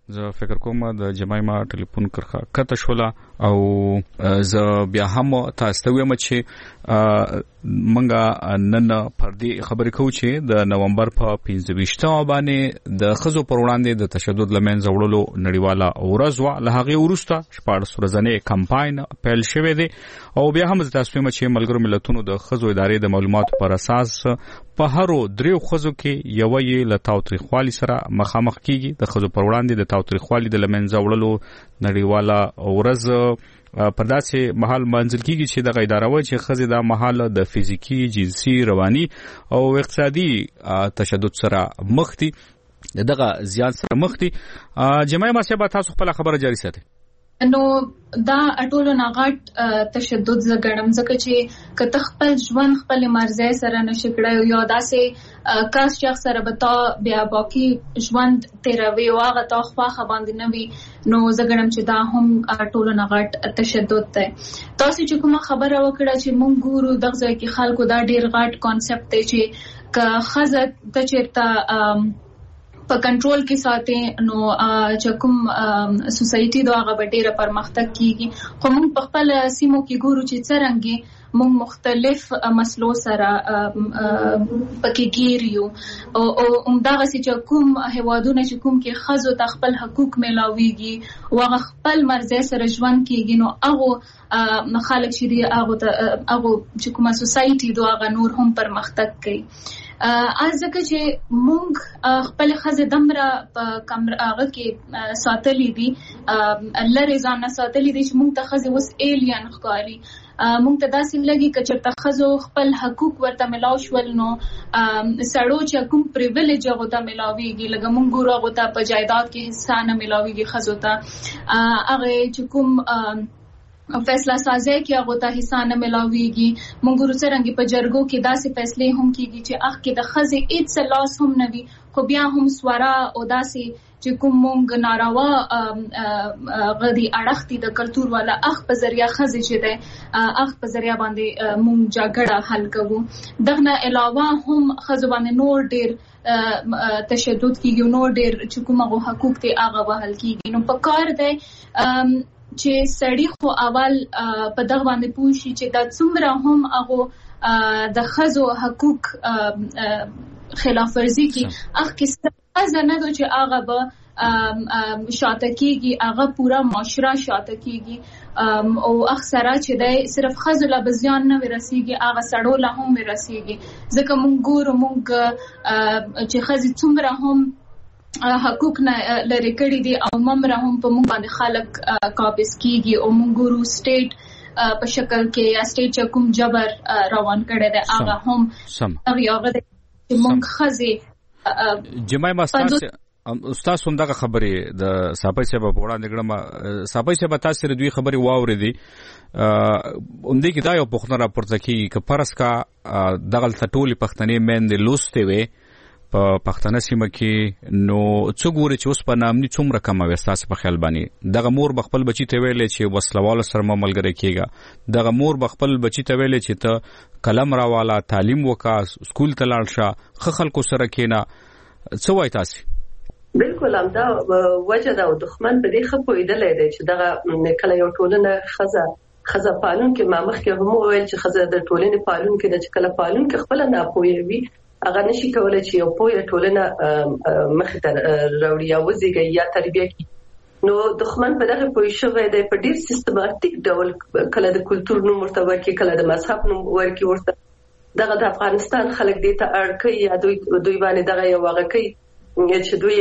زه فکر کوم د جمایما ټلیفون کرخه کته شولا او زه بیا هم تاسو ته وایم چې منګه نن پردي خبرې کوو چې د نومبر په 25 باندې د خزو پر وړاندې د تشدد لمن زوړلو نړیواله ورځ وا له هغه ورسته 14 ورځې کمپاین پیل شوه دی او بیا هم تاسو وایم چې ملګرو ملتونو د خزو ادارې د معلوماتو پر اساس په هرو دریو خزو کې یو یې له تاوتریخوالي سره مخامخ کیږي د خزو پر وړاندې د تاوتریخوالي د لمنځه وړلو نړیواله ورځ په داسې محل منځل کیږي چې د اداره وایي چې خزې د محل د فزیکی جنسي رواني او اقتصادي تشدد سره مخ دي دغه زیان سره مخ دي جمعي ماسه تاسو خپل خبره جاری ساتي نو دا اټولو ناغټ تشدد زګړم ځکه چې کته خپل ژوند خپل مرزه سره نشکړای یو داسې کاس شخص سره بتا بیا باقی ژوند تیروي واغه تا خواخه باندې نوي نو زګړم چې دا هم اټولو ناغټ تشدد ده تاسو چې کومه خبره وکړه چې مونږ ګورو دغه ځای کې خلکو دا ډیر غټ کانسپټ دی چې که خزه ته چیرته په کنټرول کې ساتي نو چې کوم سوسايټي دا هغه ډیره پرمختګ کیږي خو موږ په خپل سیمو کې ګورو چې څنګه موږ مختلف مسلو سره پکې ګیریو او همدغه چې کوم هوادونه چې کوم کې خزو ته خپل حقوق ملاويږي او خپل مرزه سره ژوند کیږي نو هغه خلک چې دی هغه چې کومه سوسايټي دا هغه نور هم پرمختګ کوي ځکه چې مونږ خپل خزه دمره په کمره کې ساتلې دي الله رضا نه ساتلې دي چې مونږ ته خزه وس ایلین ښکاری مونږ ته داسې لګي چې ته خزو خپل حقوق ورته ملاو شول نو سړو چې کوم پریویلیج هغه ته ملاويږي لکه مونږ ګورو هغه ته په جایداد کې حصہ نه ملاويږي خزو ته هغه چې کوم فیصله سازی کې هغه ته حصہ نه ملاويږي مونږ ورڅرنګ په جرګو کې داسې فیصله هم کیږي چې اخ کې د خزې هیڅ لاس هم نه وي خو بیا هم سوارا او داسې چې کوم مونږ ناروا غدي اړختي د کلچر والا اخ په ذریعہ خزې چې ده اخ په ذریعہ باندې مونږ جګړه حل کوو دغه علاوه هم خزو باندې نور ډیر تشدد کیږي نور ډیر چې کومه حقوق ته هغه وهل کیږي نو په کار ده چې سړی خو اول په دغه باندې پوښي چې دا څومره هم هغه د خزو حقوق خلاف ورزي کی اخ کې څه نه دوی چې هغه به شاته کیږي هغه پورا معاشره شاته کیږي او اکثره چې د صرف خزو لا بزیان نه ورسیږي هغه سړو لا هم ورسیږي ځکه مونږ ګورو مونږ چې خزي څومره هم حقوق نه لري کړی دي او ممره هم په مونږ باندې خلک قابض کیږي او مونږ ګورو سټیټ په شکل کې یا سټیټ چې کوم جبر روان کړی دی هغه هم هغه د مونږ خزي جمعي ماستاس استاد څنګه خبرې د صاحب سبب وړاندې کړم صاحب سبب تاسو دوی خبرې واورې دي اومدې کې دا یو پوښتنه راپورته کیږي چې پرس کا دغه ټولي پښتنې مېند لوستې وي په پښتنه سیمه کې نو څو ګوري چې اوس په نامني څومره کم وستاس په خیال باندې دغه مور بخپل بچی ته ویلې چې وسلوال سره ملګری کیږي دغه مور بخپل بچی ته ویلې چې ته قلم راواله تعلیم وکا سکول ته لاړ شه خلکو سره کینا څه وای تاسو بالکل همدا وجه دا دښمن په دې خپویدلې دی چې دغه کله یو ټولنه خزه پالون کې مامخ کې هم ویل چې خزه د ټولنې پالون کې د کله پالون کې خپل نه پوي هغه نشي کولای چې یو پوهه ټولنه مخ ته راوړي یا وزيږي یا تربیه کوي نو دښمن په دغه پوه شوی دی په ډیر سیستماتیک ډول کله د کلچر نوم ورته ورکړي کله د مذهب نوم ورکړي ورته دغه د افغانستان خلک دې ته اړ کوي یا دوی باندې دغه یو واقع کوي چې دوی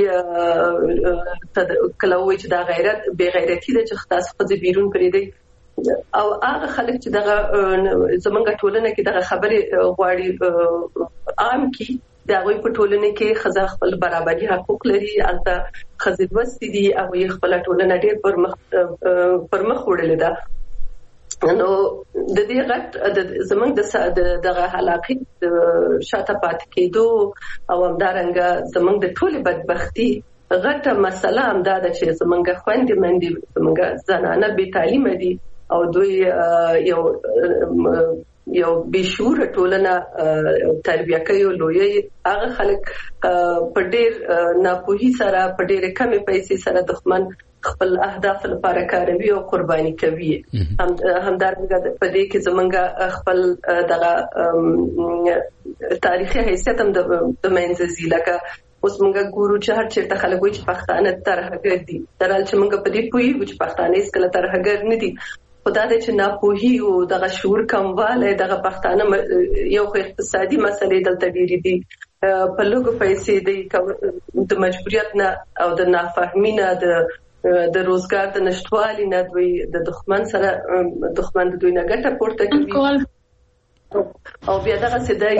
کله وایي چې دا غیرت بے غیرتی ده چې تاسو خو بیرون کړی دی او هغه خلک چې دغه زمونږ ټولنه کې دغه خبره غواړي عام کی دا غوي په ټولنه کې خزه خپل برابرۍ حقوق لري البته خزه وستې دي او یې خپل ټولنه ډېر پرمخ وړلې ده نو د دې غټ زمونږ دغه حلاقې شاته پات کېدو او همدارنګه زمونږ د ټولې بدبختی غټه مسله هم دا ده چې زمونږ خويندې مندي زمونږ زنانه بې تعلیمه دي او دوی یو یو بشور ټولنه تربیه کوي لوی هغه خلک په ډېر ناپوهي سره په ډېر کم پیسې سره دښمن خپل اهداف لپاره کاروي او قرباني کوي. همدارنګه په دې کې زمونږ خپل دغه تاریخي حیثیت هم د منځ لکه اوس موږ ګورو چې هر چیرته خلک وایي چې پښتانه ترهګر دي، درحال چې موږ په دې پوهیږو چې پښتانه هیڅ کله ترهګر نه دي، خو دا دی چې ناپوهي او دغه شعور کموالی دغه پښتانه یو خو اقتصادي مسلې دلته ډېرې دي، په لږو پیسې دی د مجبوریت نه او د نافهمي نه د روزګار د نشټوالي نه دوی د دښمن سره دښمن د دوی نه ګټه پورته کوي او بیا دغه سدای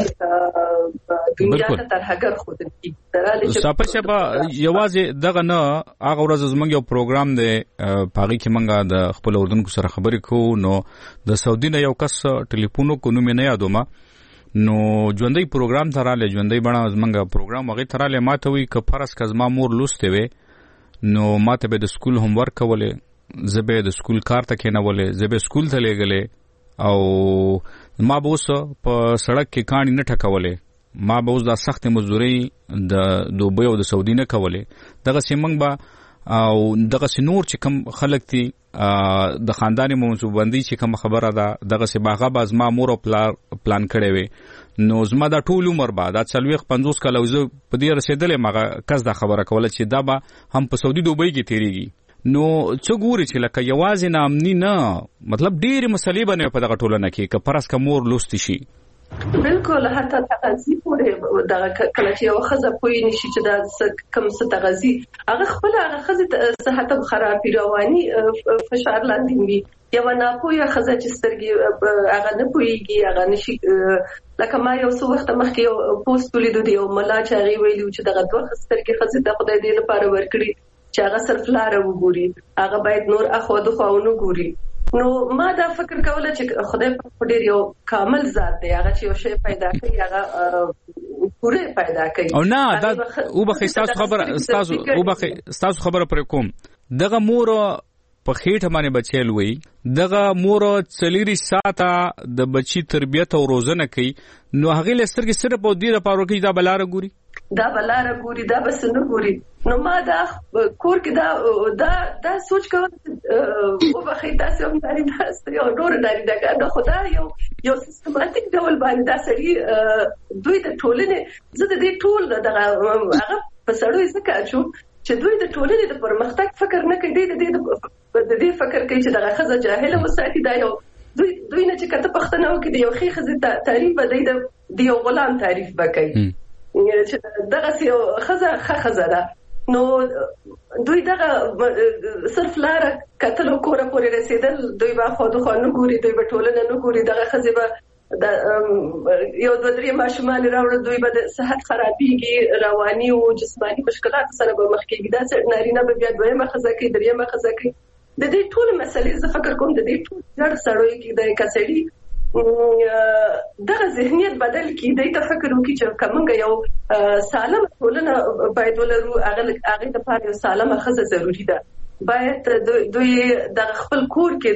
دنیا ته ترهګر خود دي. صاحب شبا یوازې دغه نه هغه ورځ زموږ یو پروګرام دی پاغي کې منګه د خپل اردن کو سره خبرې کوو، نو د سعودي نه یو کس ټلیفون کو نو مې نه یادوم، نو ژوندۍ پروګرام تراله ژوندۍ بڼه زموږ پروګرام هغه تراله ماته وی ک فرض کزما مور لوسته وي نو ماته به د سکول هوم ورک کوله، زبه د سکول کار ته کېنولې، زبه سکول ته لګلې او ما به اوس په سړک کې کاڼي نه ټکولې، ما به اوس دا سخت مزدوري د دوبۍ او د سعودي نه کولې. دغه سیمنګ به او دغه نور چې کم خلک دي د خاندانی منصوبندي چې کوم خبره ده دغه سی باغه باز ما مور او پلان کړی وي، نو زما دا ټول عمر بعد دا 40-50 کال وزه په دې رسیدلې ما کس دا خبره کوله چې دا به هم په سعودي دوبۍ کې تیریږي. نو څو ګوري چې لکه یوازې نامني نه مطلب ډېری مسلې باندې په دغه ټولنه کې که پرس کمور لوستي شي بالکل حتی تغذی پورې دغه کله چې یو خزه پوي نشي چې دا کم څه تغذی هغه خپل هغه خزه صحت خرابې رواني فشار لاندې وي، یو نه پوي خزه چې سترګي هغه نه پويږي هغه نشي لکه ما یو څو وخت مخکې یو پوسټ ولیدو دی او ملا چې هغه ویلو چې دغه دوه سترګي خزه د خدای دې لپاره ورکړي چې هغه صرف لاره وګوري، هغه باید نور اخو د خواونو ګوري. نو ما دا فکر کوله چې خدای په ډېر یو کامل ذات دی، هغه چې یو شی پیدا کوي هغه پوره پیدا کوي. او نه دا او بخې تاسو خبره پر کوم دغه مور په خېټه باندې بچیل وي، دغه مور 4 ساعته د بچی تربیت او روزنه کوي، نو هغه لسترګي صرف په دې لپاره کې دا بلاره ګوري دا بس نه ګوري. نو ما دا کور کې دا سوچ کوم او بخې تاسو هم داري تاسو یو ډور داري دا خدا یو سیستماتیک ډول باندې دا سړي دوی د ټولنې زه د دې ټول دغه هغه په سړوي څه کاچو چې دوی د ټولنې د پرمختګ فکر نه کوي، د دې فکر کوي چې دغه خزه جاهله وساتي، دا یو دوی نه چې کته پښتنه وکړي د یو خې خزه تعریف به د یو غلام تعریف وکړي چې دغه یو خزه ده. نو دوی دغه صرف لاره کتل کوره پورې رسیدل، دوی به خو د خانو ګوري، دوی به ټولنه نه ګوري، دغه خزه به یو 2-3 ماشومان راوړل، دوی به د صحت خرابېږي، رواني او جسماني مشکلات سره به مخ کېږي، دا نارینه به بیا دویمه خزه کوي، دریمه خزه کوي. د دې ټول مسلې زه فکر کوم د دې ټول ډېر سړوي کې د کسړي دغه ذهنیت بدل کی دی ته فکر وکړي چې کومه یو سالم ټولنه باید ولرو، هغه د لپاره یو سالمه خزه ضروری ده. باید دوی د خپل کور کې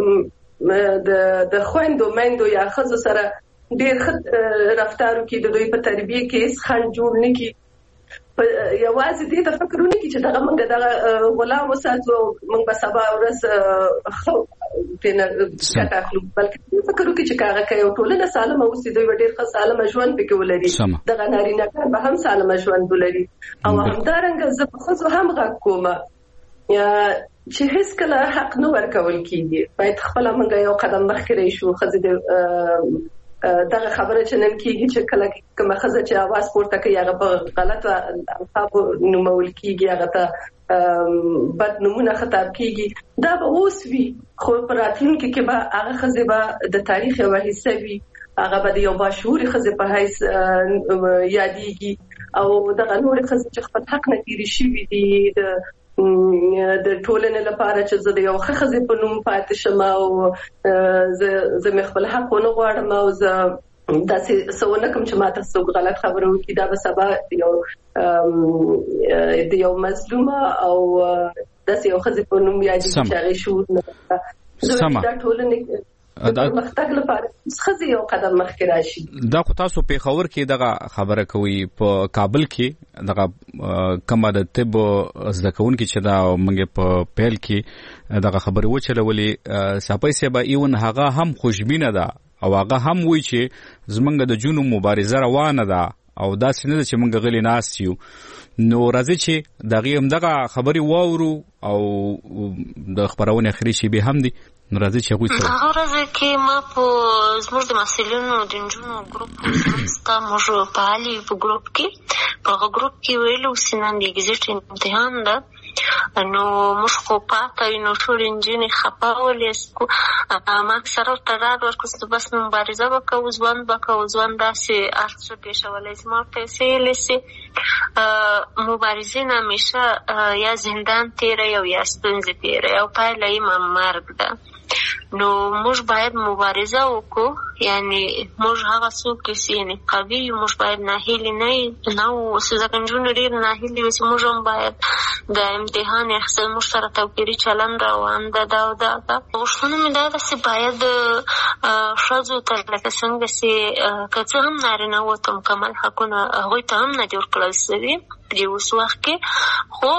د خويندو مېندو یا خزو سره ډېر رفتار وکړي، د دوی په تربیه کې هیڅ خنډ جوړ نه کړي، یوازې دې ته فکر ونه کړي چې دغه موږ دغه غلام وساتو موږ به سبا ورځ خو پنه کټاخلو، بلکې فکر وکړي چې هغه یو ټولنه سالمه اوسي، دوی ډېر ښه سالمه ژوند پکې ولري، دغه نارینه به هم سالمه ژوند ولري. او همدارنګه زه په خزو هم غږ کوم چې هیڅ کله حق نه ورکول کیږي، باید خپل موږ یو قدم مخکې شو. خزه دغه خبره چې نن کېږي چې کله کومه خزه چې आवाज پورته کوي هغه په غلطه القاب نومول کېږي، هغه ته بد نمونه خطاب کېږي، دا به اوس وي، خو په راتلونکي کې به هغه خزه به د تاریخ یو حصه وي، هغه به د یو باشعوري خزه په حیث یادېږي. او دغه نور خزه چې خپل حق نه تیری شوي دي د ټولنې لپاره چې زه د یو خزه په نوم پاتې شم او زه مې خپل حق ونه غواړم او زه داسې څه نه کوم چې ما ته څوک غلط خبره وکړي، دا به سبا د یو مظلومه او داسې یو خزه په نوم یادېږي چې هغې شعور نه ده. دا ټولنې پرمختګ لپاره څه یو قدم مخکې راشي. دا خو تاسو په خبر کې دغه خبره کوي په کابل کې دغه کومه د طب زدهکون کې چې دا موږ په پیل کې دغه خبره وچلولې سپای سبا ایون هغه هم خوشبینه ده او هغه هم وی چې زمونږ د جنوب مبارزه روانه ده او دا څنګه چې موږ غلي ناس یو نو راځي چې دغه همدغه خبري واورو او د خبرونه اخري شي به هم دي نو راځي چې غوښتل هغه راځي چې ما په زموږ د مسلمانانو د جنونو ګروپ ستا موږ په حالي په ګروپ کې په ګروپ کې ویلو سنن د ایگزیټ امتحان ده نو موږ خو پاتې نو ټول انجینر خپاولې سکو ما سره تراد ورکوست بس مبارزه وکاو ځوان داسې ارڅ پېښولې ما پیسې لسی مبارزه نمیشه یا زندان تیره یا ستونزې تیره او پایله یې مرګ ده نو موږ باید مبارزه وکړو یعنی موږ هغه څوک چې یعنی قوي موږ باید ناهیلي نه اوسو ځکه نجونې ډېر ناهیلي وي چې موږ هم باید د امتحان اخیستل موږ سره توپیري چلند روان ده دا او دا غوښتنه مې دا ده چې باید ښځو ته لکه څنګه چې که څه هم نارینه وو ته مکمل حقونه هغوی ته هم نه دي ورکړل سوي په دې اوس وخت کې خو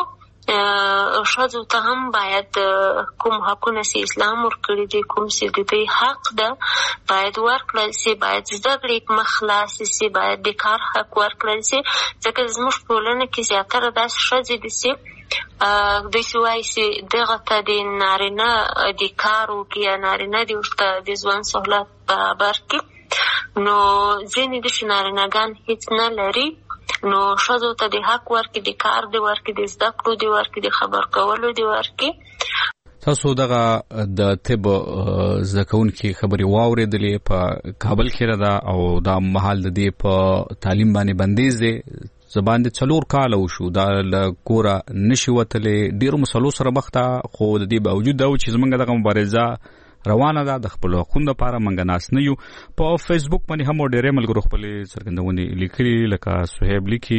ښځو ته هم باید کوم حقونه چې اسلام ورکړي دي کوم چې د دوی حق ده باید ورکړل شي باید زده کړې مخ خلاصې شي باید د کار حق ورکړل شي ځکه زموږ په ټولنه کې زیاتره داسې ښځې دي چې دوی چې وایي چې دغه ته د نارینه د کار وکړي یا نارینه دې ورته د ژوند سهولت برابر کړي نو ځینې دي چې نارینهګان هېڅ نه لري نو ښځو ته د حق ورکړي د کار دی ورکړي د زده کړو دی ورکړي د خبر کولو دی ورکړي. تاسو دغه د طب زدهکونکي خبرې واورېدلې په کابل کې ده او دا مهال د دې په تعلیم باندې بندیز دی زبان د 4 کال وشو دا له کوره نشي وتلې ډیرو مسلو سره مخ ته خو د دې باوجود دا چې زمونږ دغه مبارزه روانه ده د خپل حقوقو لپاره منګ ناس نه یو په فیسبوک باندې هم ډېرې ملګرو خپل څرګندونې لیکلي لکه صہیب لیکي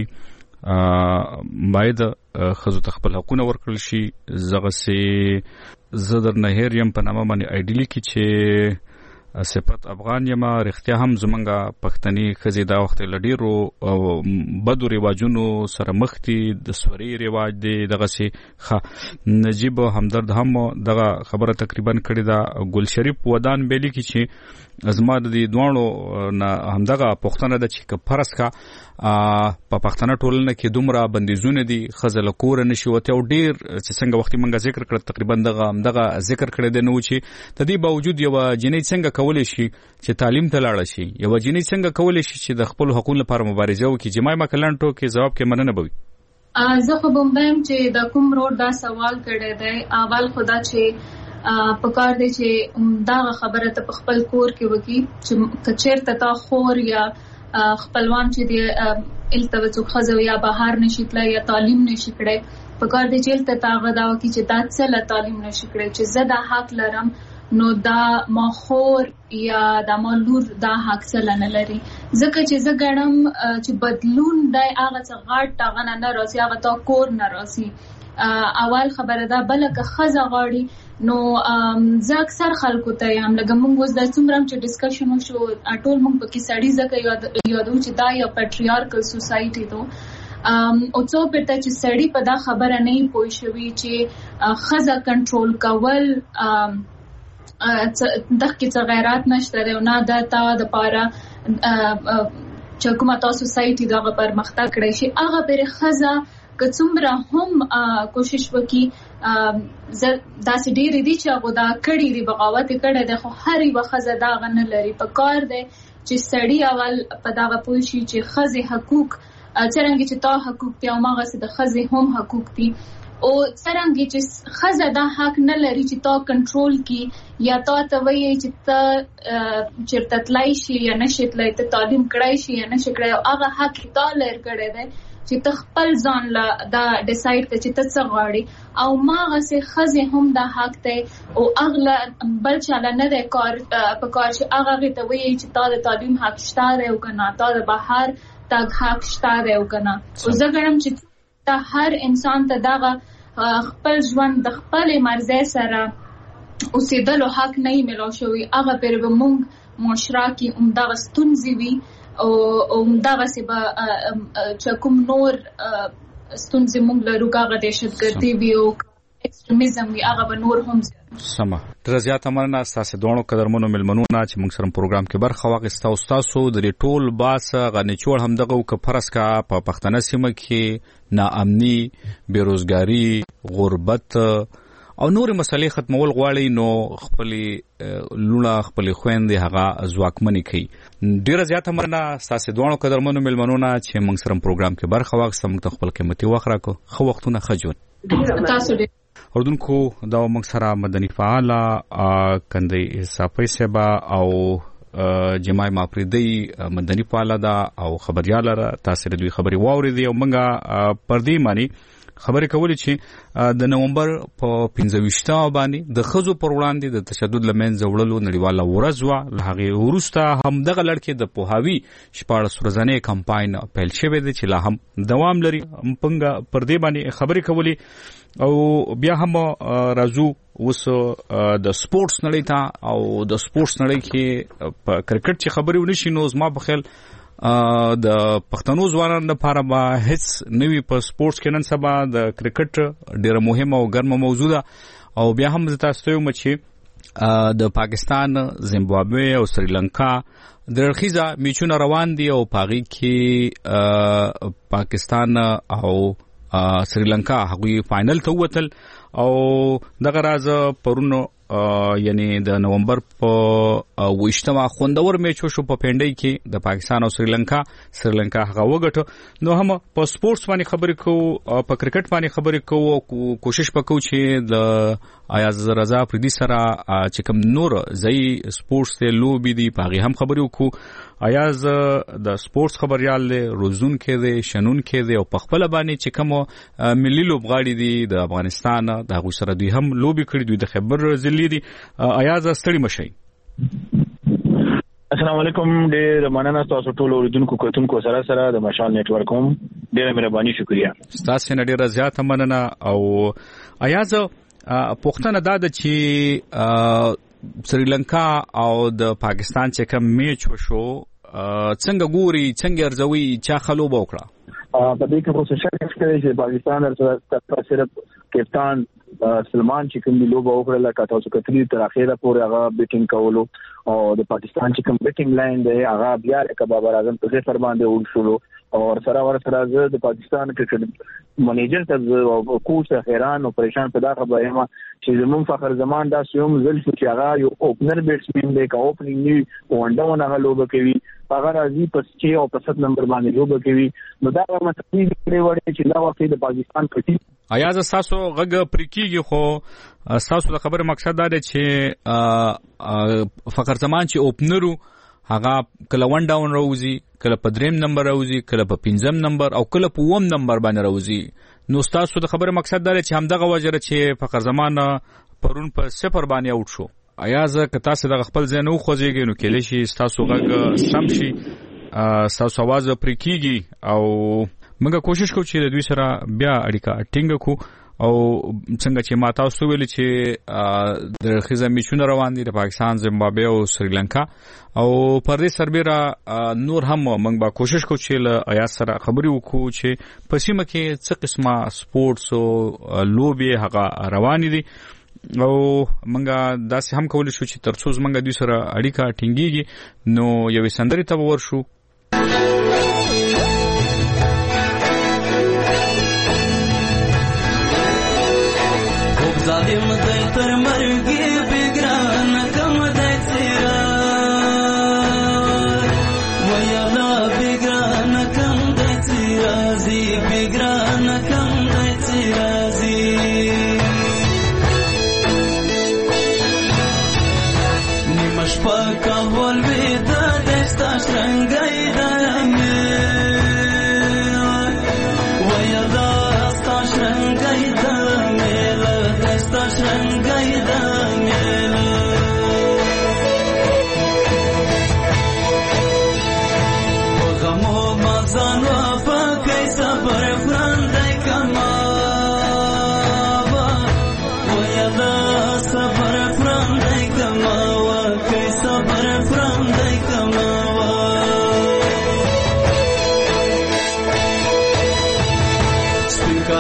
باید خزو ته خپل حقوقونه ورکړل شي زغه سي زدر نهر یم په نامه باندې ایډیلی کې چې صفت افغان یما رښتیا هم زمونږه پښتني خزي دا وخت لډیرو بدو رواجونو سره مختی د سوري رواج دی دغه سي نجیب همدرد هم دغه خبره تقریبا کړی دا ګل شریف ودان بیلی کی چې ازما د دوانو نه همدغه پښتنه د چې فرض کا په پښتنه ټولنه کې دومره بندیزونه دي خزل کور نشي وته او ډیر چې څنګه وخت منګه ذکر کړ تقریبا دغه ذکر کړی دی نو چې د دې باوجود یو جنې څنګه کولای شي چې تعلیم ته لاړ شي یو جنې څنګه کولای شي چې د خپل حقوقو لپاره مبارزه وکړي جماعي مکلن ټوکې جواب کې مننه بوي. زه خو بمبم چې د کوم روډ دا سوال کړی دی اول خدا چې پکار دی چې دا خبره ته په خپل کور کې وکی چې کچیرته تا خور یا خپلوان چې دی التوڅ خزو یا بهر نشي تلای یا تعلیم نشي کړي پکار دی چې الته تا غدا وکی چې دا څه تعلیم نشي کړي چې زه دا حق لرم نو دا ما خور یا دا ما لور دا حق څه نه لري ځکه چې زه ګڼم چې بدلون دی هغه څه غاټ هغه نه راځي هغه تا کور نه راځي اول خبره ده بلکه خزه غاړي نو زه اکثر خلکو ته یم لکه موږ اوس د څومره چې ډسکشن وشو ټول موږ پکې سړی ځکه یادو چې دا یو پیټریارکل سوسایټي ده او څو پته چې سړی په دا خبره نه پوي شوی چې خزه کنټرول کول دغه څه غیرت نشته او نه د تا د پاره چې کومه تاسو سوسایټي دغه پرمختګ کړی شي هغه پر خزه که څومره هم کوشش وکي داسې ډېرې دي چې هغه دا کړي دي بغاوت کړی دی خو هر یوه ښځه دغه نه لري په کار دی چې سړي اول په دغه پوه شي چې ښځې حقوق څرنګه چې تا حقوق دي هماغسې د ښځې هم حقوق دي او څرنګه چې ښځه دا حق نه لري چې تا کنټرول کړي یا تا ته وایي چې ته چېرته تللی شي یا نشي تللی ته تعلیم کړی شي یا نشي کړی او هغه حق تا لر کړی دی چې ته خپل ځان لا دا ډیسایډ کړې چې ته څه غواړې او ماغسې ښځې هم دا حق دی او هغه بل چاله نه دی کار په کار چې هغه ته وایي چې تا د تعلیم حق شته دی او که نه تا د بهر تګ حق شته دی او که نه او زه ګڼم چې ته هر انسان ته دغه خپل ژوند د خپلې مرضۍ سره اوسېدلو حق نه ملو شوی هغه پر موږ معاشره کې عمدغه ستونزې وي او عمدغه سبا چې کوم نور ستونزې موږ لرو هغه دهشتګردي وي او ایکستریمیزم وي هغه به نور هم سمه تر زیاته مننه تاسو دوه قدرمنو ملمنونه چې موږ سره پروګرام کې برخه واخیسته او تاسو د ټول باس غنی چول هم دغه کفرس کا په پښتنه سیمه کې ناامني بیروزګاری غربت او نور مسلې ختمول غواړي نو خپل لونه خپل خويندې هغه ځواکمنې کوي ډیره زیاته مننه تاسو دوه قدرمنو ملمنونه چې موږ سره پروګرام کې برخه واخیسته موږ خپل قیمتي وخت راکو خو وختونه خجون تاسو اردوونکو دا موږ سره مدني فعال کندې صافي سبا او جماعي مافریدي مدني فعال دا او خبريال تاسو د دوی خبري واوريدي او موږ پردي مانی خبرې کولې چې د نومبر په 15 باندې د خزو پر وړاندې د تشدد لمن زوړلو نړیواله ورځ وا هغه ورسته هم دغه لړکې د پوهاوی شپاړه سورزنې کمپاین پیل شوی دی چې لا هم دوام لري پنګه پر دې باندې خبرې کولې او بیا هم راځو اوس د سپورتس نړۍ ته او د سپورتس نړۍ کې په کرکټ چې خبرې ونشي نو زما په خیال د پښتنو ځوانانو لپاره به هیڅ نوی په سپورتس کې نن سبا د کرکټ ډیره مهمه او ګرمه موضوع ده او بیا هم تاسو ته وایم چې د پاکستان زیمبابوے او سریلانکا درخیزه میچونه روان دي او پاغي کې پاکستان او سریلانکا هغوی فائنل ته وتل او دغه راز پرونو یعنی د نومبر په 28 خوندور میچ شو په پینډای کې د پاکستان او سریلانکا هغه وګټو نو هم په سپورتس باندې خبرې کوو په کرکټ باندې خبرې کوو کوشش وکړو چې د ایاز رضا پردي سره چې کوم نور ځای سپورتس ته لوبي دي پاغي هم خبرې وکړو ایاز د سپورتس خبريال له روزون کې دي شنون کې دي او په خپل باندې چې کوم ملي لوبغاړي دي د افغانستان د هغه سره دوی هم لوبي کړی دوی د خبر ضلع دي ایاز ستړي مشي السلام علیکم ډېر مننه تاسو ټول اوریدونکو کوتونکو سره د مشال نتورک کوم ډېر مهرباني شکریا تاسو نه ډېر زیاته مننه او ایاز پښتنه دا د چې سریلانکا او د پاکستان چې کوم میچ وشو څنګه ګوري څنګه ارزوي چا خلوب وکړه په دې کې کوشش کوي چې پاکستان سره صرف کپتان سلمان چې کوم لوب وکړل کاته څو کتري تر اخیره پورې هغه بیټینګ کولو او د پاکستان چې کوم بیټینګ لاین دی هغه بیا کباب راځم په ځای باندې وښولو او سره زه د پاکستان کرکټ منیجر ته او کوچ حیران او پریشان پیدا خبره ما چې زمون فخر زمان دا سیوم زل چې هغه یو اوپنر بیټسمن دی کا اوپننګ نی وانډاونه هغه لوب کوي هغه راځي په 6 او په 7 نمبر باندې لوب کوي نو دا مطلب دی چې دا وخت د پاکستان پټي ایاز تاسو غږ پرکیږي خو تاسو د خبره مقصد دا دی چې فخر زمان چې اوپنرو هغه کله ون ډاون راوځي کله په 3 نمبر راوځي کله په 5 نمبر او کله په 1 نمبر باندې راوځي نو تاسو د خبره مقصد دا دی چې همدغه وجره چې فخر زمان پرون په 0 باندې اوټ شو ایاز که تاسو د خپل ځای نو خوځيږي نو کله شي تاسو غږ سم شي تاسو आवाज پرکیږي او موږ کوشش کوو چې د دوی سره بیا اړیکه ټینګ کړو او څنګه چې ما تاسو ویل چې د خزه میچونه روان دي د پاکستان زیمبابوے او سریلانکا او پر دې سربېره نور هم موږ به کوشش کوو چې له ایاز سره خبرې وکړو چې په سیمه کې څه قسمه سپورتس او لوبي هغه روان دي او منګه داسې هم کول شو چې ترڅو منګه دوی سره اړیکه ټینګيږي نو یوې سندري ته ورشو ظالم دای تر مرګي بګران کم دای سیرا ویالا بګران کم دای سیرا زی بګران کم دای سیرا زی نیمش پاکا ول ودا دستا شرنګای دامه ویالا استا شرنګای دامه شرنګای د میلا غمو مازان وفا کای صبر فرندای کما ویا دا صبر فرند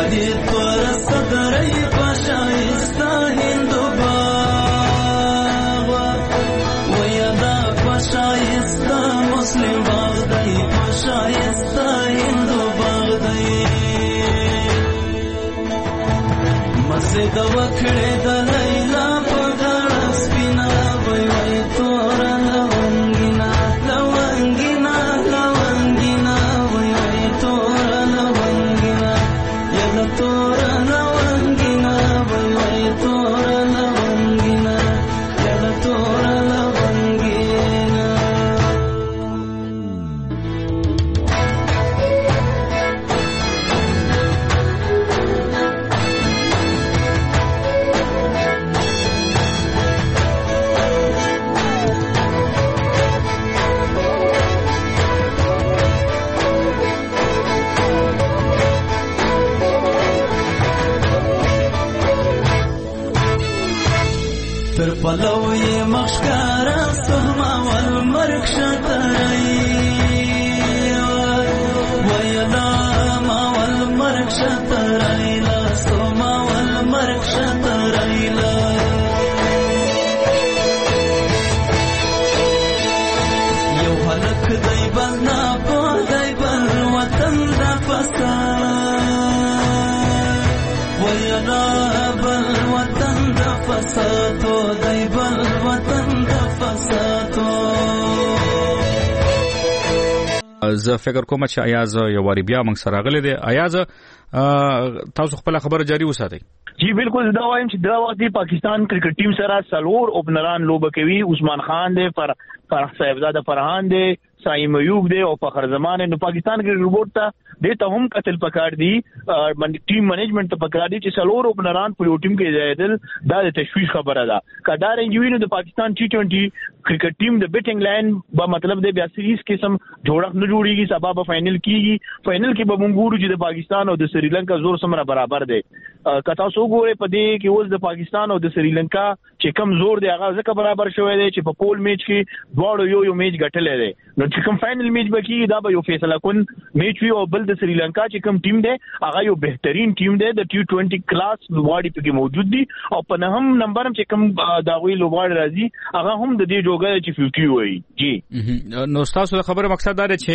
دې تور صدرې پښایسته هندوباغ ویا دا پښایسته مسلم باغ دی پښایسته هندوباغ دی مزه د وکړې د لیلا په غاړه سپینا وای وای تور لونګینا لونګینا لونګینا وای وای تور لونګینا یا تور لونګینا وای وای تور لونګینا یا تور لونګینا تر پلو یې مخکاره سهما والمرګ شترای ویلا ما والمرګ شترای لا سهما والمرګ شترای لا یو هلک دی بل نه په دی بل وطن د فساد ویلا بل وطن د فساد دی بل وطن د فساد زه فکر کوم چې ایاز یو واری بیا موږ سره غلې دي ایاز تاسو خپل خبره جاری وساتئ جی بالکل دا وایم چې دا وخت پاکستان کرکټ ټیم سره سلور اوپنران لوبه کوي عثمان خان دی فرح صاحبزاده فرحان دی سایم ایوب دی او فخر زمان نو پاکستان کرکټ بورډ ته د ته هم قتل پکار دی ټیم منیجمنت ته پکار دی چې سلور اوپنران په یو ټیم کې ځایدل دا د تشویش خبره ده کډار انجوینو د پاکستان T20 کرکټ ټیم د بیټینګ لاین په مطلب د بیا سیریز کې سم جوړښت نه جوړیږي سبب فائنل کیږي فائنل کې به مونږ ګورو چې د پاکستان او د سریلانکا زور سره برابر دی کتا سو ګوره په دې کې اوس د پاکستان او د سریلانکا چې کم زور دی هغه ځکه برابر شوی دی چې په پول میچ کې دواړو یو میچ ګټلې دی نو چې کوم فائنل میچ بکی دا به یو فیصله کون میچ وی او بل د سریلانکا چې کوم ټیم دی هغه یو بهترین ټیم دی د T20 کلاس لوبغاړي پکې موجود دي او په نهم نمبر چې کوم داوی لوبغاړي راځي هغه هم د دې جوګه چې 50 وي جی نو تاسو خبره مقصد دا دی چې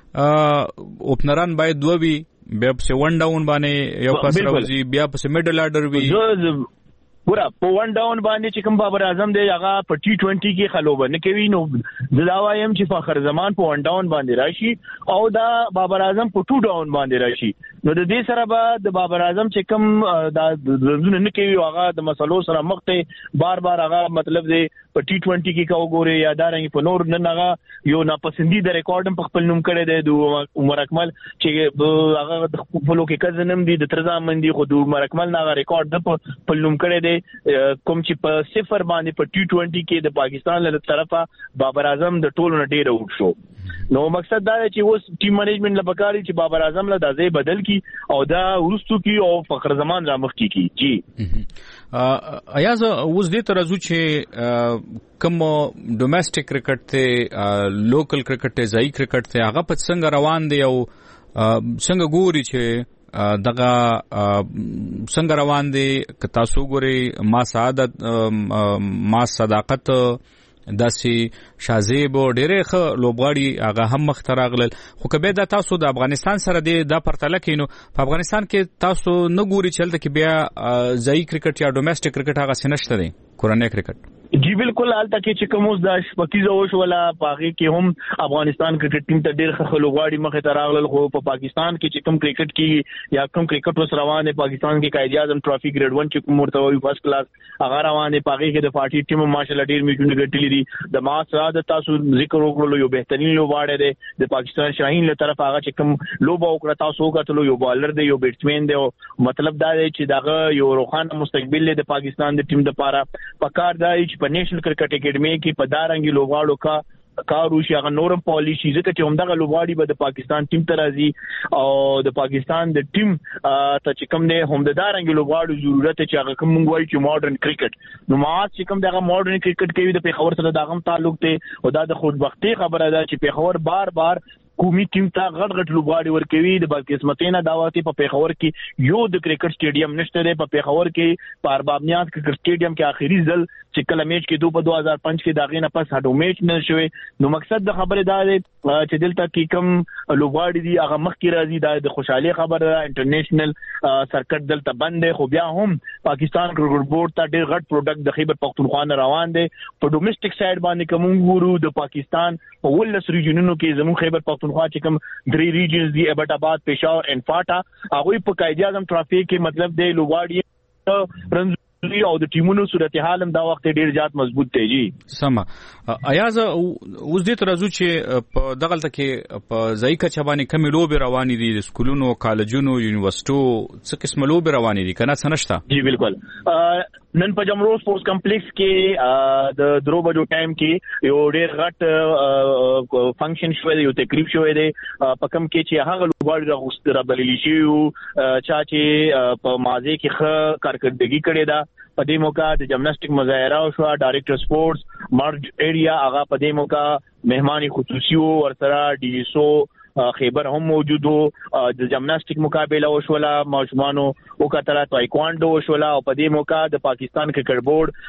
اوپنران باید دوه وي بیا په ون ډاون باندې یو کس راوځي بیا په میډل آرډر وي ګوره په ون ډاون باندې چې کوم بابر اعظم دی هغه په T20 کې خلوبه نه کوي نو دا وایم چې فخر زمان په ون ډاون باندې راشي او دا بابر اعظم په 2 ډاون باندې راشي نو د دې سره به د بابر اعظم چې کوم دا زونه نه کوي هغه د مسلو سره مخ ته بار هغه مطلب دی په T20 کې کا وګوره یا دارنګ په نور نه هغه یو ناپسندیده ریکارډ په خپل نوم کړی دی د عمر اکمل چې هغه د خپلو کې کزنم دی د ترزامن دی خو د عمر اکمل نه ریکارډ په خپل نوم کړی دی کوم چې په صفر باندې په T20 کې د پاکستان له طرفه بابر اعظم د ټولو نه ډیر اوټ شو نو مقصد دا دی چې اوس ټیم منیجمنت لپاره چې بابر اعظم له دازې بدل کی او دا ورستو کی او فخر زمان را مخ کی جی ایاز اوس دې ترازو چې کوم ډومېسټک کرکټ ته لوکل کرکټ ته ځای کرکټ ته هغه په څنګه روان دی او څنګه ګوري چې دغه څنګه روان دي که تاسو ګوري ما صداقت داسي شازیب ډېرې ښه لوبغاړي هغه هم مختراغلل خو کبه دا تاسو د افغانستان سره د پرتله کینو په افغانستان کې تاسو نه ګوري چلته کې بیا ځای کرکټ یا ډومېسټک کرکټ هغه سنشته دي کورنۍ کرکټ جی بالکل حالته کې چې کوم اوس د شپکیزه وش ولا پاغي کې هم افغانستان کرکټ ټیم ته ډېر ښه لوبغاړي مخه ته راغلل خو په پاکستان کې چې کوم کرکټ کې یا کوم کرکټ وس روانه پاکستان کې قائد اعظم ټرافي ګریډ 1 چې کوم مرتبه فرست کلاس هغه روانه پاغي کې د پارټي ټیم ماشاءالله ډېر میچونه ګټلې دي د ما سعادت تاسو ذکر وکړو یو بهترین لوبغاړی دی د پاکستان شاهین له طرف هغه چې کوم لوبه وکړه تاسو وکړو یو بالر دی یو بیټسمن دی مطلب دا دی چې دغه یو روخانه مستقبل دی د پاکستان د ټیم لپاره پکار دی چې په نېشنل کرکټ اکیډمي کې په دارنګي لوبغاړو کا کارو شي هغه نورم پالیسی ځکه چې همدغه لوبغاړي به د پاکستان ټیم ته راځي او د پاکستان د ټیم ته چې کوم نه هم د دارنګ لوبغاړو ضرورت چې هغه کوم وایي چې ماډرن کرکټ نو ما چې کوم دغه ماډرن کرکټ کوي د پیښور سره دغه تعلق ته او دا د خوشبختی خبره ده چې پیښور بار قومي ټیم ته غټ لوبغاړي ورکوي د بدقسمتۍ نه دا وخت په پیښور کې یو د کرکټ سټیډیم نشته دی په پیښور کې په ارباب نیاز کرکټ سټیډیم کې آخري ځل چې کله میچ کې په 2005 کې دا غینه پس هډو میچ نه شوی نو مقصد د خبره دا دی چې دلته کې کم لوبغاړي دي هغه مخ کې راځي دا د خوشحالي خبره انټرنیشنل سرکټ دلته بند دی خو بیا هم پاکستان کرکټ بورډ ته ډېر غټ پروډکټ د خیبر پختونخوا روان دی په ډومېسټک سایډ باندې کوم ګورو د پاکستان په ولس ریجنونو کې زموږ خیبر پختونخوا چې کوم 3 ریجنز دي ابټ آباد پېښور ان فاټا هغه په قائد اعظم ټرافي کې مطلب دی لوبغاړي رنځوري او د ټیمونو صورتحال هم دا وخت ډیر زیات مضبوط دی جی سم ایاز اوس دې ترازو چې په دغلت کې په ځای کچا باندې کمی لوب روانې دي د سکولونو کالجونو یونیورسيټو څه قسم لوب روانې دي کنه سنشتا جی بالکل نن په جمرو سپورټس کمپلیکس کې د درو بجو ټایم کې یو ډیر غټ فنکشن شوی دی یو تقریب شوی دی په کم کې چې هغه لوبغاړي راغلي شي چا چې په مازه کې ښه کارکردګي کړې ده په دې موقع د جمناستیک مظاهره شو ډایریکټر سپورټس مرج ایریا هغه په دې موقع مهماني خصوصي ورسره ډي اس او خیبر هم موجود وو د جمناستیک مقابله وشوله ماشومانو او کتره تایکواندو وشوله او په دې موقع د پاکستان کرکټ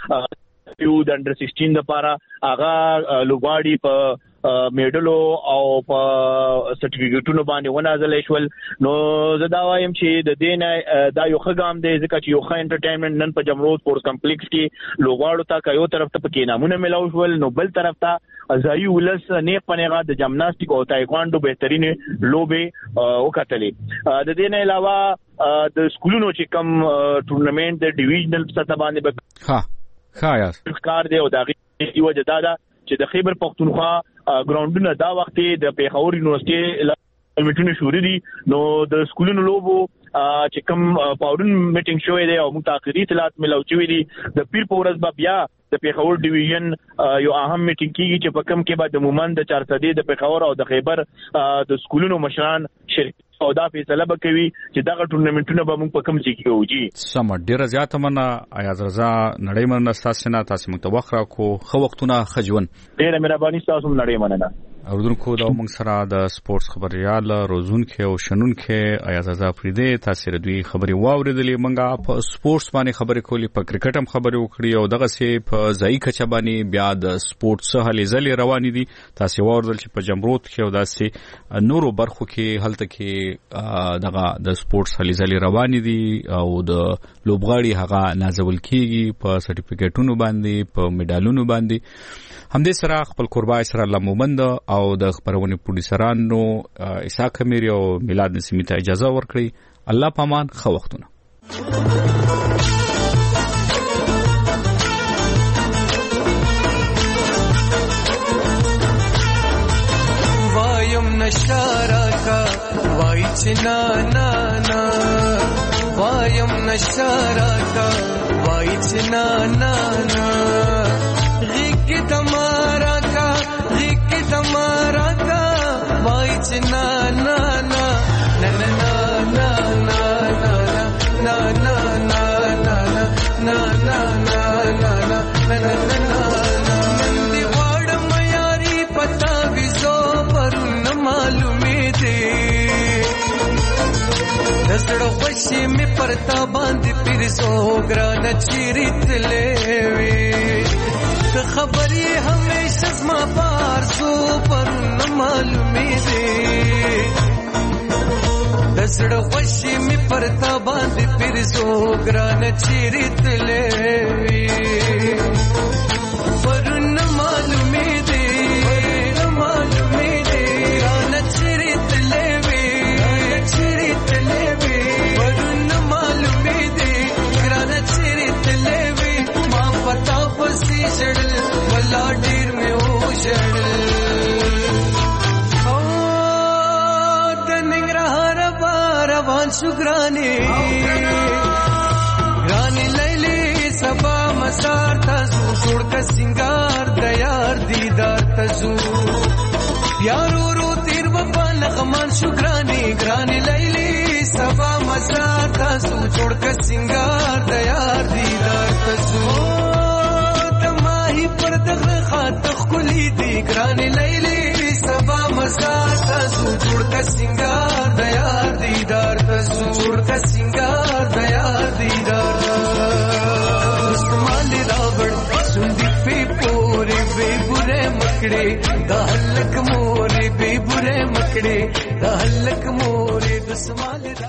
بورډ یو د انډر 16 لپاره هغه لوبغاړي په میډلو او په سرټیفیکټونو باندې ونازل شول نو زه دا وایم چې د دې دا یو ښه دی ځکه چې یو ښه انټرټینمنت نن په جمرو سپورټس کمپلیکس کې لوبغاړو ته یو طرف ته پکې نامونه ملاو شول نو بل طرف ته ځای ولس نه پنهغه د جمناستیک او تایکواندو بهترین لوبه وکټلې د دې نه علاوه د سکولونو چې کم ټورنمنت د ډیویژنل سطح باندې ها یاس کار دی او دا غي وجه دا چې د خیبر پختونخوا ګراوندونه دا وخت د پیښور یونیورسيټي میټونه شروع دي نو د سکولونو لوبو چې کوم پاورن میټینګ شوی دی او متأخري اطلاعات ملو شوی دي د پیر په ورځ بیا د پیښور ډیویژن یو اهم میټینګ کیږي چې په کم کې بعد د مومند د 400 د پیښور او د خیبر د سکولونو مشران شرکت او دا فیصله وکوي چې دغه ټورنمنټونه به موږ په کوم ځای کې وږي سم ډیر زیات مننه ایاز رضا نړۍ مننه تاسو نه تاسو متوخ را کو خو وختونه خجون ډیر مهرباني تاسو نړۍ مننه اوردونکو دا موږ سره د سپورتس خبريال روزونکو او شنونکو ایاز رضا فریدي تاسو ردوی خبري واوریدلې منګه په سپورتس باندې خبرې کولې په کرکټ هم خبرې وکړې او دغه سي په ځای کچا باندې بیا د سپورتس هلې ځلې روانې دي تاسو واوریدل چې په جمرود کې او داسې نورو برخو کې هلته کې دغه د سپورتس هلې ځلې روانې دي او د لوبغاړي هغه نازول کیږي په سرټیفیکټونو باندې په میډالونو باندې همدې سره خپل قربای سره لمومند او د خبرونې پروډوسرانو اسحاق امیر او میلاد نسیمی ته اجازه ورکړي الله پامان خو وختونه وایم نشارا کا وای چنا نا نا وایم نشارا کا وای چنا نا نا غیق تمہارا کا غیق تمہارا کا وای چنا نا نا نا نا نا نا نا نا نا نا نا نا نا نا نا نا نا نندی واڑ میاری پتا ویزو پر न معلومی دے دسڑ خوشی میں پرتا باندھ پھر سو گران چیریت لے خبری ہمیشہ زما پار سو پر न معلومی دے دسڑ خوشی میں پرتا باندھ پھر سو گران چیریت لے پر न معلومی دے معلومی دے گران چیریت لے چیریت لے پر न معلومی دے گران چیریت لے ماں پتا پسی شڑل ولا ډیر میں او شڑل او د ننګرهار روان شو ګرانی ګرانی لیلی سبا مسار تاسو جوړ ک سنگار د یار دیدار تاسو یارو رو تیر وفا نغمان شو ګرانی لیلی سبا مسار تاسو جوړ ک سنگار د یار دیدار تاسو پر دغه خاطر خلی دی ګران لیلی سبا مسا تاسو کا سنگار د یار دیدار ته جوړ کا سنگار د یار دیدار استعمال راوړ سندې په پورې به بره مکړې د هلک مورې به بره مکړې د هلک مورې د سمال